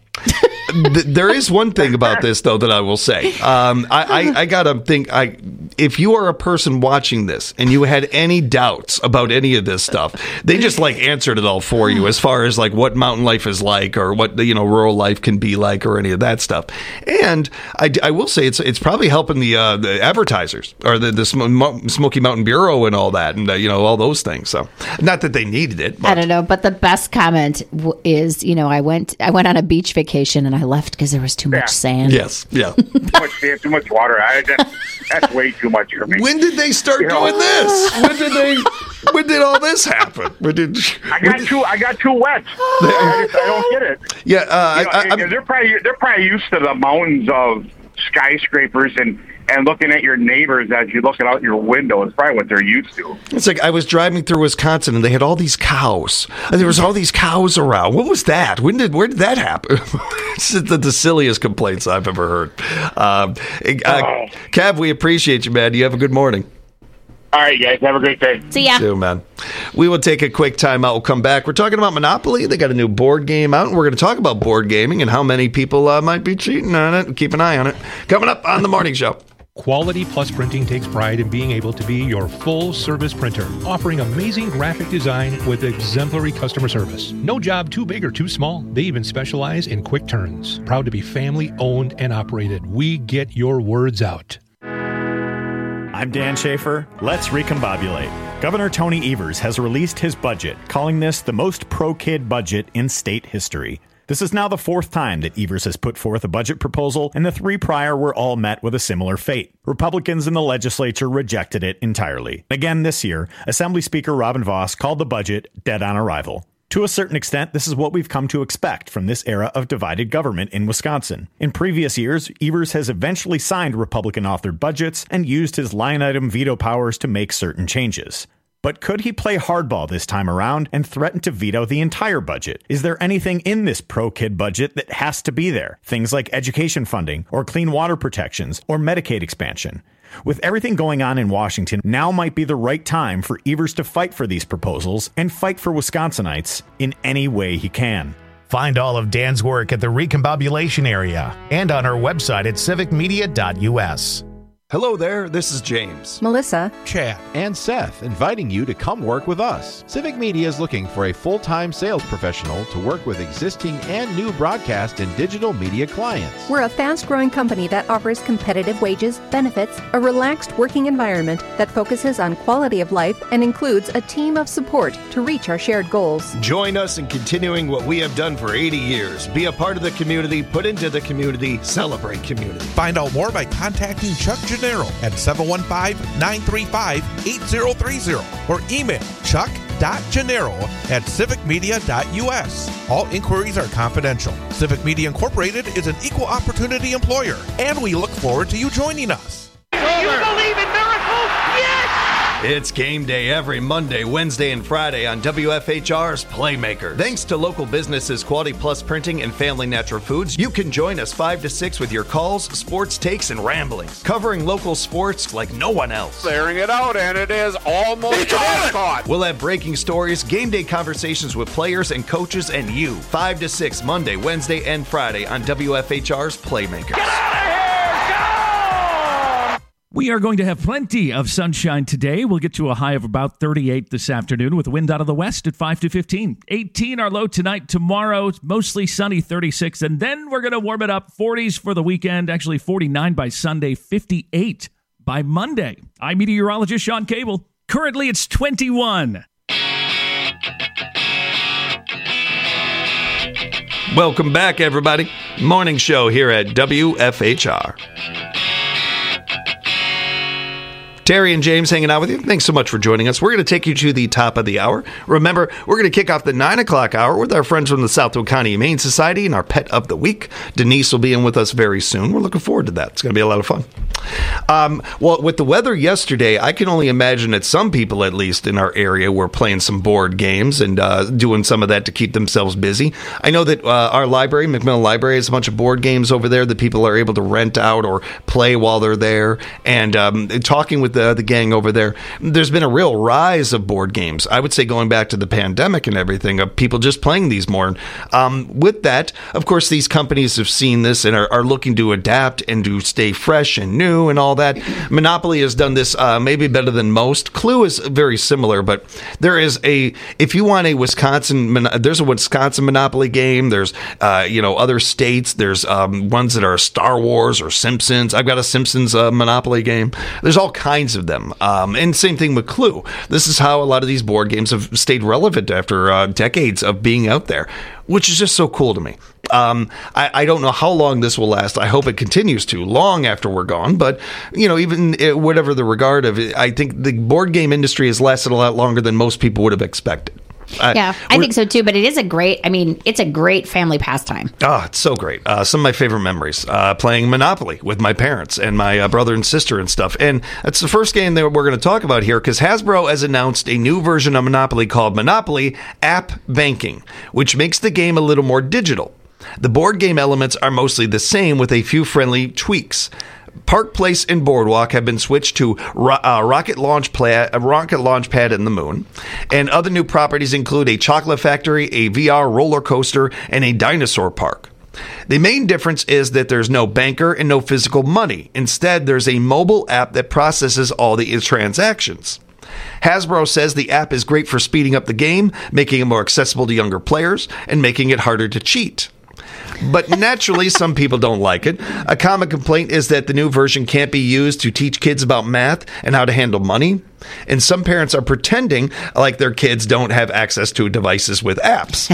There is one thing about this though that I will say. I gotta think. if you are a person watching this and you had any doubts about any of this stuff, they just answered it all for you as far as what mountain life is like or what rural life can be like or any of that stuff. And I will say it's probably helping the advertisers or the Smoky Mountain Bureau and all that and all those things. So not that they needed it. But. I don't know, but the best comment is I went on a beach vacation and I left because there was too much sand. Yes, yeah. too much water. That's way too much for me. When did they start doing this? When did all this happen? I got too wet. I don't get it. Yeah, they're probably used to the mountains of skyscrapers and looking at your neighbors as you look out your window. It's probably what they're used to. It's like I was driving through Wisconsin and they had all these cows. And there was all these cows around. What was that? Where did that happen? It's the silliest complaints I've ever heard. Cav, we appreciate you, man. You have a good morning. All right, guys. Have a great day. See ya. See you, man. We will take a quick time out. We'll come back. We're talking about Monopoly. They got a new board game out, and we're going to talk about board gaming and how many people might be cheating on it. Keep an eye on it. Coming up on The Morning Show. Quality Plus Printing takes pride in being able to be your full-service printer, offering amazing graphic design with exemplary customer service. No job too big or too small. They even specialize in quick turns. Proud to be family-owned and operated. We get your words out. I'm Dan Schaefer. Let's recombobulate. Governor Tony Evers has released his budget, calling this the most pro-kid budget in state history. This is now the fourth time that Evers has put forth a budget proposal, and the three prior were all met with a similar fate. Republicans in the legislature rejected it entirely. Again this year, Assembly Speaker Robin Vos called the budget dead on arrival. To a certain extent, this is what we've come to expect from this era of divided government in Wisconsin. In previous years, Evers has eventually signed Republican-authored budgets and used his line-item veto powers to make certain changes. But could he play hardball this time around and threaten to veto the entire budget? Is there anything in this pro-kid budget that has to be there? Things like education funding, or clean water protections, or Medicaid expansion. With everything going on in Washington, now might be the right time for Evers to fight for these proposals and fight for Wisconsinites in any way he can. Find all of Dan's work at the Recombobulation area and on our website at civicmedia.us. Hello there, this is James, Melissa, Chad, and Seth, inviting you to come work with us. Civic Media is looking for a full-time sales professional to work with existing and new broadcast and digital media clients. We're a fast-growing company that offers competitive wages, benefits, a relaxed working environment that focuses on quality of life and includes a team of support to reach our shared goals. Join us in continuing what we have done for 80 years. Be a part of the community, put into the community, celebrate community. Find out more by contacting Chuck Gennaro at 715-935-8030 or email chuck.gennaro@civicmedia.us. All inquiries are confidential. Civic Media Incorporated is an equal opportunity employer, and we look forward to you joining us. You believe in miracles? Yes! It's game day every Monday, Wednesday, and Friday on WFHR's Playmakers. Thanks to local businesses Quality Plus Printing and Family Natural Foods, you can join us 5 to 6 with your calls, sports takes, and ramblings, covering local sports like no one else. Clearing it out, and it is almost caught. We'll have breaking stories, game day conversations with players and coaches, and you. 5 to 6 Monday, Wednesday, and Friday on WFHR's Playmakers. We are going to have plenty of sunshine today. We'll get to a high of about 38 this afternoon with wind out of the west at 5 to 15. 18 our low tonight. Tomorrow, mostly sunny, 36. And then we're going to warm it up. 40s for the weekend. Actually, 49 by Sunday, 58 by Monday. I'm meteorologist Sean Cable. Currently, it's 21. Welcome back, everybody. Morning show here at WFHR. Terry and James hanging out with you. Thanks so much for joining us. We're going to take you to the top of the hour. Remember, we're going to kick off the 9 o'clock hour with our friends from the Southwood County Humane Society and our Pet of the Week. Denise will be in with us very soon. We're looking forward to that. It's going to be a lot of fun. Well, with the weather yesterday, I can only imagine that some people, at least in our area, were playing some board games and doing some of that to keep themselves busy. I know that our library, McMillan Library, has a bunch of board games over there that people are able to rent out or play while they're there. And talking with the gang over there. There's been a real rise of board games. I would say going back to the pandemic and everything, of people just playing these more. With that, of course, these companies have seen this and are looking to adapt and to stay fresh and new and all that. Monopoly has done this maybe better than most. Clue is very similar, but if you want there's a Wisconsin Monopoly game. There's other states. There's ones that are Star Wars or Simpsons. I've got a Simpsons Monopoly game. There's all kinds of them. And same thing with Clue. This is how a lot of these board games have stayed relevant after decades of being out there, which is just so cool to me. I don't know how long this will last. I hope it continues to long after we're gone. But, even whatever the regard of it, I think the board game industry has lasted a lot longer than most people would have expected. I think so too, but it's a great family pastime. Oh, it's so great. Some of my favorite memories, playing Monopoly with my parents and my brother and sister and stuff. And that's the first game that we're going to talk about here, because Hasbro has announced a new version of Monopoly called Monopoly App Banking, which makes the game a little more digital. The board game elements are mostly the same with a few friendly tweaks. Park Place and Boardwalk have been switched to Rocket Launch Pad in the Moon. And other new properties include a chocolate factory, a VR roller coaster, and a dinosaur park. The main difference is that there's no banker and no physical money. Instead, there's a mobile app that processes all the transactions. Hasbro says the app is great for speeding up the game, making it more accessible to younger players, and making it harder to cheat. But naturally, some people don't like it. A common complaint is that the new version can't be used to teach kids about math and how to handle money. And some parents are pretending like their kids don't have access to devices with apps.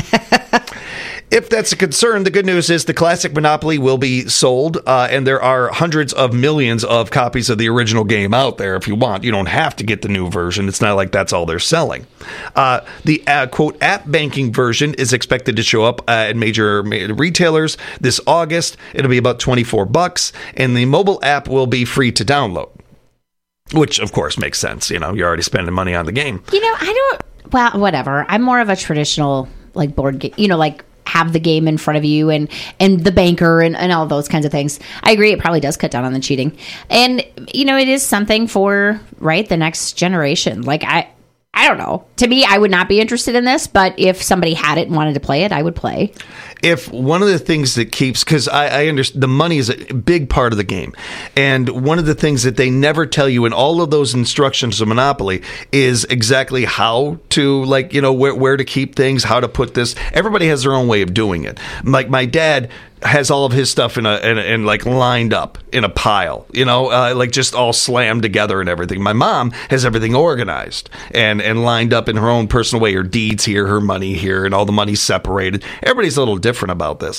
If that's a concern, the good news is the classic Monopoly will be sold, and there are hundreds of millions of copies of the original game out there if you want. You don't have to get the new version. It's not like that's all they're selling. The quote, app banking version is expected to show up at major retailers this August. It'll be about $24, and the mobile app will be free to download. Which, of course, makes sense. You're already spending money on the game. Whatever. I'm more of a traditional, board game, have the game in front of you and the banker and all those kinds of things. I agree. It probably does cut down on the cheating. And, it is something for, the next generation. I don't know. To me, I would not be interested in this, but if somebody had it and wanted to play it, I would play. If one of the things that keeps, because I understand the money is a big part of the game, and one of the things that they never tell you in all of those instructions of Monopoly is exactly how to, where to keep things, how to put this. Everybody has their own way of doing it. Like my dad has all of his stuff in lined up in a pile, just all slammed together and everything. My mom has everything organized and lined up in her own personal way. Her deeds here, her money here, and all the money separated. Everybody's a little different about this.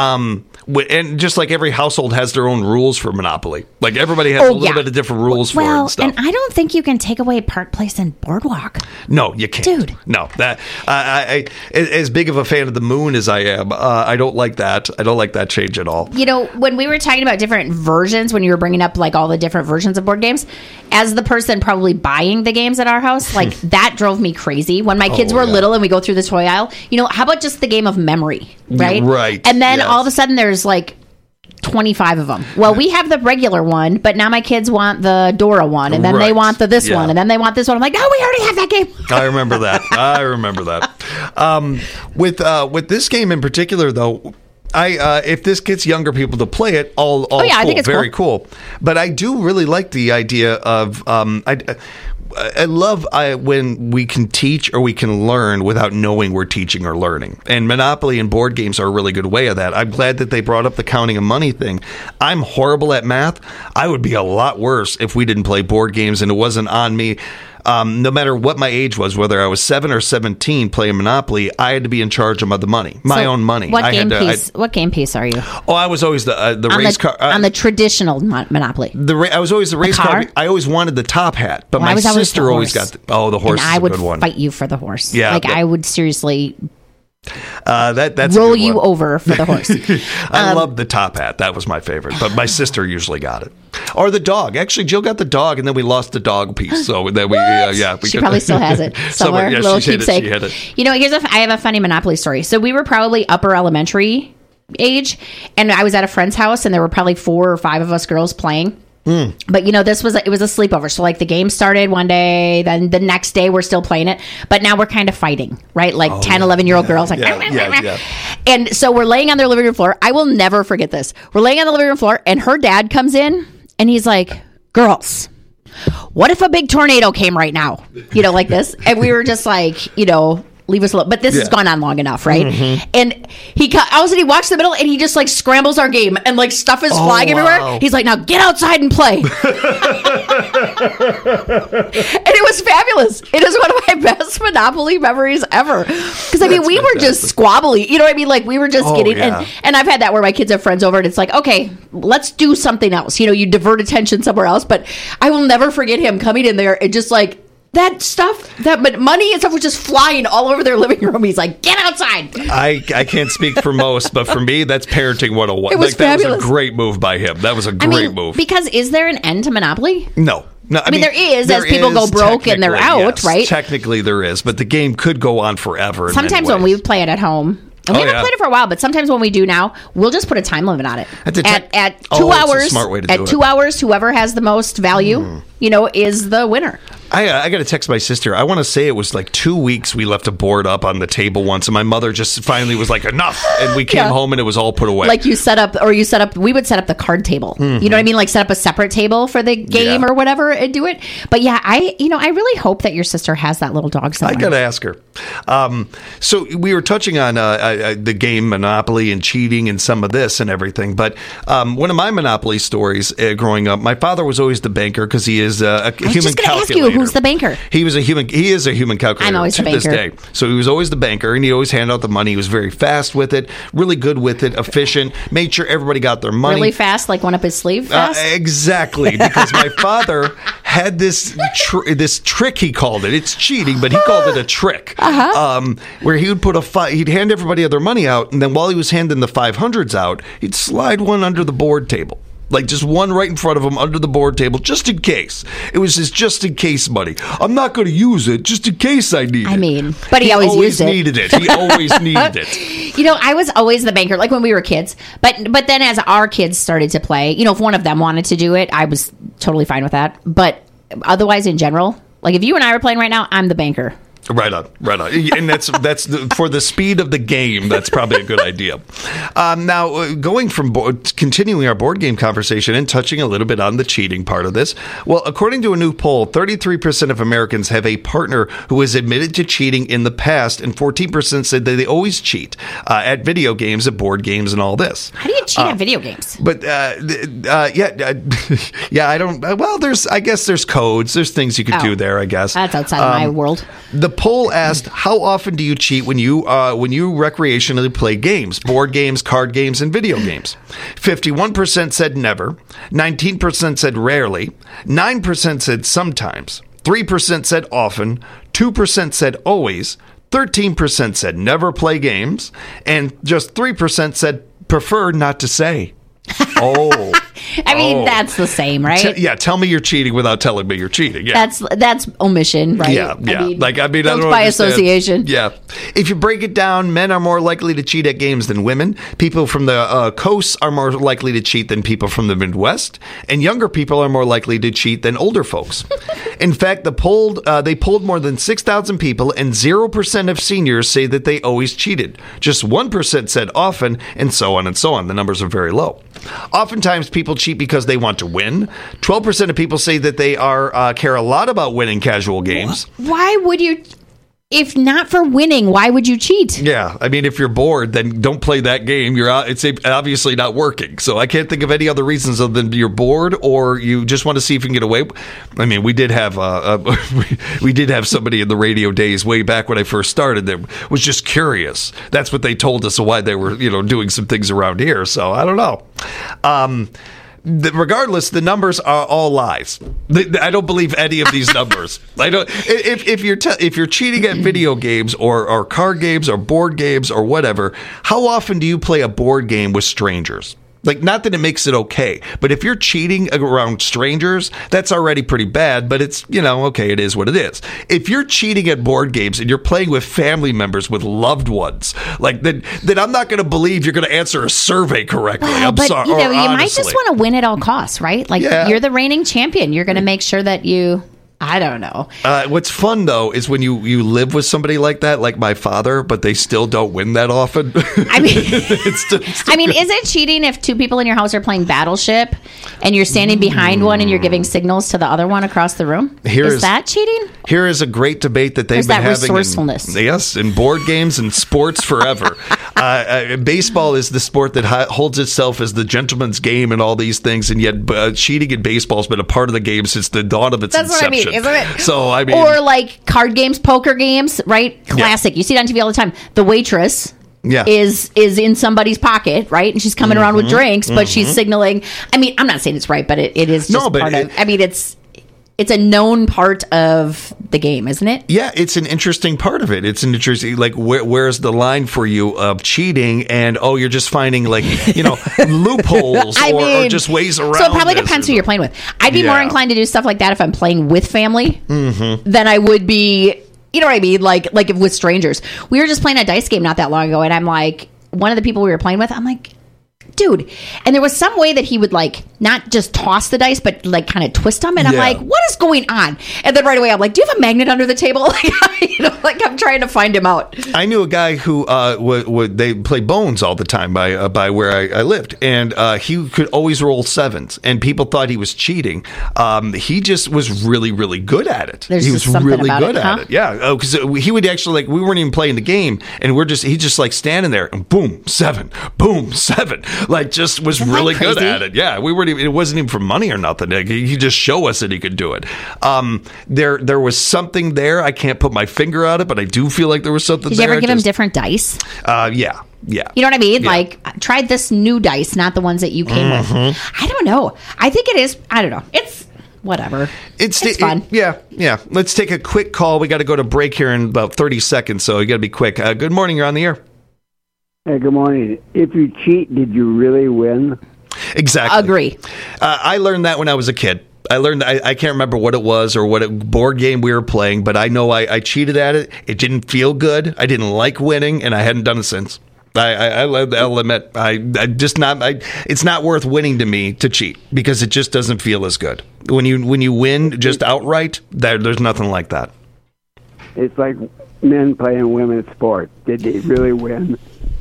And just like every household has their own rules for Monopoly. Everybody has a little bit of different rules for it and stuff. And I don't think you can take away Park Place and Boardwalk. No, you can't. Dude. No, that I as big of a fan of the Moon as I am, I don't like that. I don't like that change at all. When we were talking about different versions, when you were bringing up all the different versions of board games, as the person probably buying the games at our house, that drove me crazy. When my kids were little and we go through the toy aisle, how about just the game of memory, right? Right. And then all of a sudden there's 25 of them. Well, we have the regular one, but now my kids want the Dora one, and then they want this one, and then they want this one. I'm like, no, we already have that game. I remember that. With this game in particular, though, if this gets younger people to play it, all cool. I think it's very cool. But I do really like the idea of I love when we can teach or we can learn without knowing we're teaching or learning. And Monopoly and board games are a really good way of that. I'm glad that they brought up the counting of money thing. I'm horrible at math. I would be a lot worse if we didn't play board games and it wasn't on me. No matter what my age was, whether I was 7 or 17 playing Monopoly, I had to be in charge of the money, my own money. What game piece are you? Oh, I was always the race car. On the traditional Monopoly. I was always the race car. I always wanted the top hat, but my sister always got the horse. And I would fight you for the horse. Yeah, I would seriously that's roll you over for the horse. I loved the top hat. That was my favorite, but my sister usually got it. Or the dog. Actually, Jill got the dog, and then we lost the dog piece. So then she probably still has it somewhere. Yeah, little she keepsake. had it. I have a funny Monopoly story. So we were probably upper elementary age, and I was at a friend's house, and there were probably 4 or 5 of us girls playing. But it was a sleepover. So like the game started one day, then the next day we're still playing it. But now we're kind of fighting, right? Like 10, 11-year-old girls like, and so we're laying on their living room floor. I will never forget this. We're laying on the living room floor and her dad comes in and he's like, girls, what if a big tornado came right now? Like this. And we were just like, leave us alone. But this has gone on long enough, right? And all of a sudden he walks to the middle and he just like scrambles our game and like stuff is flying everywhere. He's like, now get outside and play. And it was fabulous. It is one of my best Monopoly memories ever. Because we were just squabbly. You know what I mean? Like we were just getting, and I've had that where my kids have friends over and it's like, okay, let's do something else. You divert attention somewhere else. But I will never forget him coming in there and just like, that stuff, that money and stuff was just flying all over their living room. He's like, get outside. I can't speak for most, but for me, that's parenting 101. It was fabulous. That was a great move by him. That was a great move. Because is there an end to Monopoly? No. I mean, there is, as people go broke and they're out, right? Technically there is, but the game could go on forever. Sometimes when we play it at home, and we haven't played it for a while, but sometimes when we do now, we'll just put a time limit on it. At 2 hours, it's a smart way to do at 2 hours, whoever has the most value, is the winner. I got to text my sister. I want to say it was like 2 weeks we left a board up on the table once, and my mother just finally was like, enough. And we came home and it was all put away. Like we would set up the card table. You know what I mean? Like set up a separate table for the game or whatever and do it. But yeah, I really hope that your sister has that little dog somewhere. I got to ask her. So we were touching on the game Monopoly and cheating and some of this and everything. But one of my Monopoly stories growing up, my father was always the banker because he is a human calculator. Who's the banker? He is a human calculator. I'm always to the banker. This day. So he was always the banker, and he always handed out the money. He was very fast with it, really good with it, efficient, made sure everybody got their money. Really fast, like one up his sleeve fast? Exactly, because my father had this trick, he called it. It's cheating, but he called it a trick. Where he would he'd hand everybody their money out, and then while he was handing the 500s out, he'd slide one under the board table. Like just one right in front of him under the board table, just in case. It was his just in case money. I'm not going to use it, just in case I need it. But he always used it. Needed it. He always needed it. I was always the banker, like when we were kids. But then as our kids started to play, if one of them wanted to do it, I was totally fine with that. But otherwise, in general, like if you and I were playing right now, I'm the banker. Right on. And that's for the speed of the game, that's probably a good idea. Now, going from continuing our board game conversation and touching a little bit on the cheating part of this, well, according to a new poll, 33% of Americans have a partner who has admitted to cheating in the past, and 14% said that they always cheat at video games, at board games, and all this. How do you cheat at video games? But, I don't, well, I guess there's codes, there's things you could do there, I guess. That's outside of my world. The poll asked, how often do you cheat when you recreationally play games, board games, card games, and video games? 51% said never, 19% said rarely, 9% said sometimes, 3% said often, 2% said always, 13% said never play games, and just 3% said prefer not to say. Oh. I mean, that's the same, right? Tell me you're cheating without telling me you're cheating. Yeah. That's omission, right? Yeah. I don't by understand. association. Yeah. If you break it down, men are more likely to cheat at games than women. People from the coasts are more likely to cheat than people from the Midwest, and younger people are more likely to cheat than older folks. In fact, they polled more than 6,000 people, and 0% of seniors say that they always cheated. Just 1% said often, and so on and so on. The numbers are very low. Oftentimes, people cheat because they want to win. 12% of people say that they care a lot about winning casual games. Why would you? If not for winning, why would you cheat? Yeah, I mean, if you're bored, then don't play that game. You're out. It's obviously not working. So I can't think of any other reasons other than you're bored or you just want to see if you can get away. I mean, we did have we did have somebody in the radio days way back when I first started that was just curious. That's what they told us why they were doing some things around here. So I don't know. Regardless, the numbers are all lies. I don't believe any of these numbers. I don't. If you're cheating at video games or card games or board games or whatever, how often do you play a board game with strangers? Like, not that it makes it okay, but if you're cheating around strangers, that's already pretty bad, but it's, okay, it is what it is. If you're cheating at board games and you're playing with family members, with loved ones, like, then I'm not going to believe you're going to answer a survey correctly. Well, I'm sorry. You might just want to win at all costs, right? Like, you're the reigning champion. You're going to make sure that I don't know. What's fun, though, is when you live with somebody like that, like my father, but they still don't win that often. I mean, is it cheating if two people in your house are playing Battleship and you're standing behind one and you're giving signals to the other one across the room? Is that cheating? Here is a great debate that they've been having. Resourcefulness? In board games and sports forever. Baseball is the sport that holds itself as the gentleman's game and all these things, and yet cheating in baseball has been a part of the game since the dawn of its inception. What I mean, isn't it? So or like card games, poker games, right? Classic. You see it on TV all the time. The waitress. Is in somebody's pocket, right? And she's coming around with drinks, but she's signaling. I mean, I'm not saying it's right, but it is just part of. I mean, it's a known part of the game, isn't it? Yeah, it's an interesting part of it. It's an interesting, like, where's the line for you of cheating and, you're just finding, like, loopholes or just ways around. So it probably depends who you're playing with. I'd be more inclined to do stuff like that if I'm playing with family than I would be, you know what I mean? Like if with strangers. We were just playing a dice game not that long ago, and I'm like, one of the people we were playing with, I'm like, dude. And there was some way that he would, like, not just toss the dice, but, like, kind of twist them. And I'm like, what is going on? And then right away, I'm like, do you have a magnet under the table? Like, I'm trying to find him out. I knew a guy who they play bones all the time by where I lived. And he could always roll sevens. And people thought he was cheating. He just was really, really good at it. He was really good at it. Yeah. Because he would actually, like, we weren't even playing the game. And he's just, like, standing there and boom, 7, boom, 7. Like, just was really good at it. Yeah, we weren't even, it wasn't even for money or nothing. Like, he just showed us that he could do it. There was something there. I can't put my finger on it, but I do feel like there was something there. Did you ever give him different dice? Yeah. You know what I mean? Yeah. Like, tried this new dice, not the ones that you came with. I don't know. I think it is. I don't know. It's whatever. It's fun. Yeah. Let's take a quick call. We got to go to break here in about 30 seconds, so you got to be quick. Good morning. You're on the air. Hey, good morning. If you cheat, did you really win? Exactly. Agree. I learned that when I was a kid. I can't remember what it was or what board game we were playing, but I know I cheated at it. It didn't feel good. I didn't like winning, and I hadn't done it since. I'll admit, it's not worth winning to me to cheat because it just doesn't feel as good. When you win just outright, there's nothing like that. It's like men playing women's sports. Did they really win?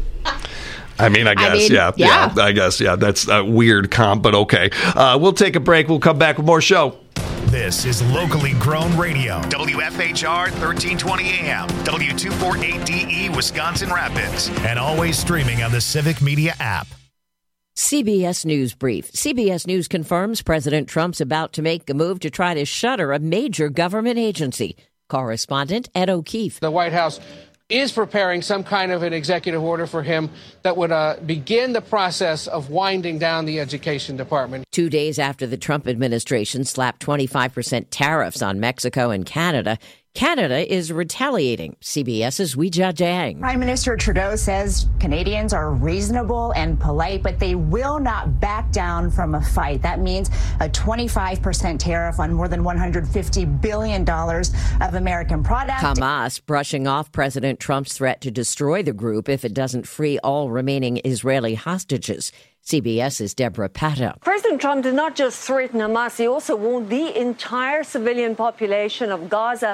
I guess, yeah. I guess, yeah. That's a weird comp, but okay. We'll take a break. We'll come back with more show. This is locally grown radio. WFHR 1320 AM, W248DE, Wisconsin Rapids, and always streaming on the Civic Media app. CBS News Brief. CBS News confirms President Trump's about to make a move to try to shutter a major government agency. Correspondent Ed O'Keefe. The White House is preparing some kind of an executive order for him that would begin the process of winding down the education department. 2 days after the Trump administration slapped 25% tariffs on Mexico and Canada, Canada is retaliating. CBS's Weijia Jiang. Prime Minister Trudeau says Canadians are reasonable and polite, but they will not back down from a fight. That means a 25% tariff on more than $150 billion of American products. Hamas brushing off President Trump's threat to destroy the group if it doesn't free all remaining Israeli hostages. CBS's Deborah Pato. President Trump did not just threaten Hamas, he also warned the entire civilian population of Gaza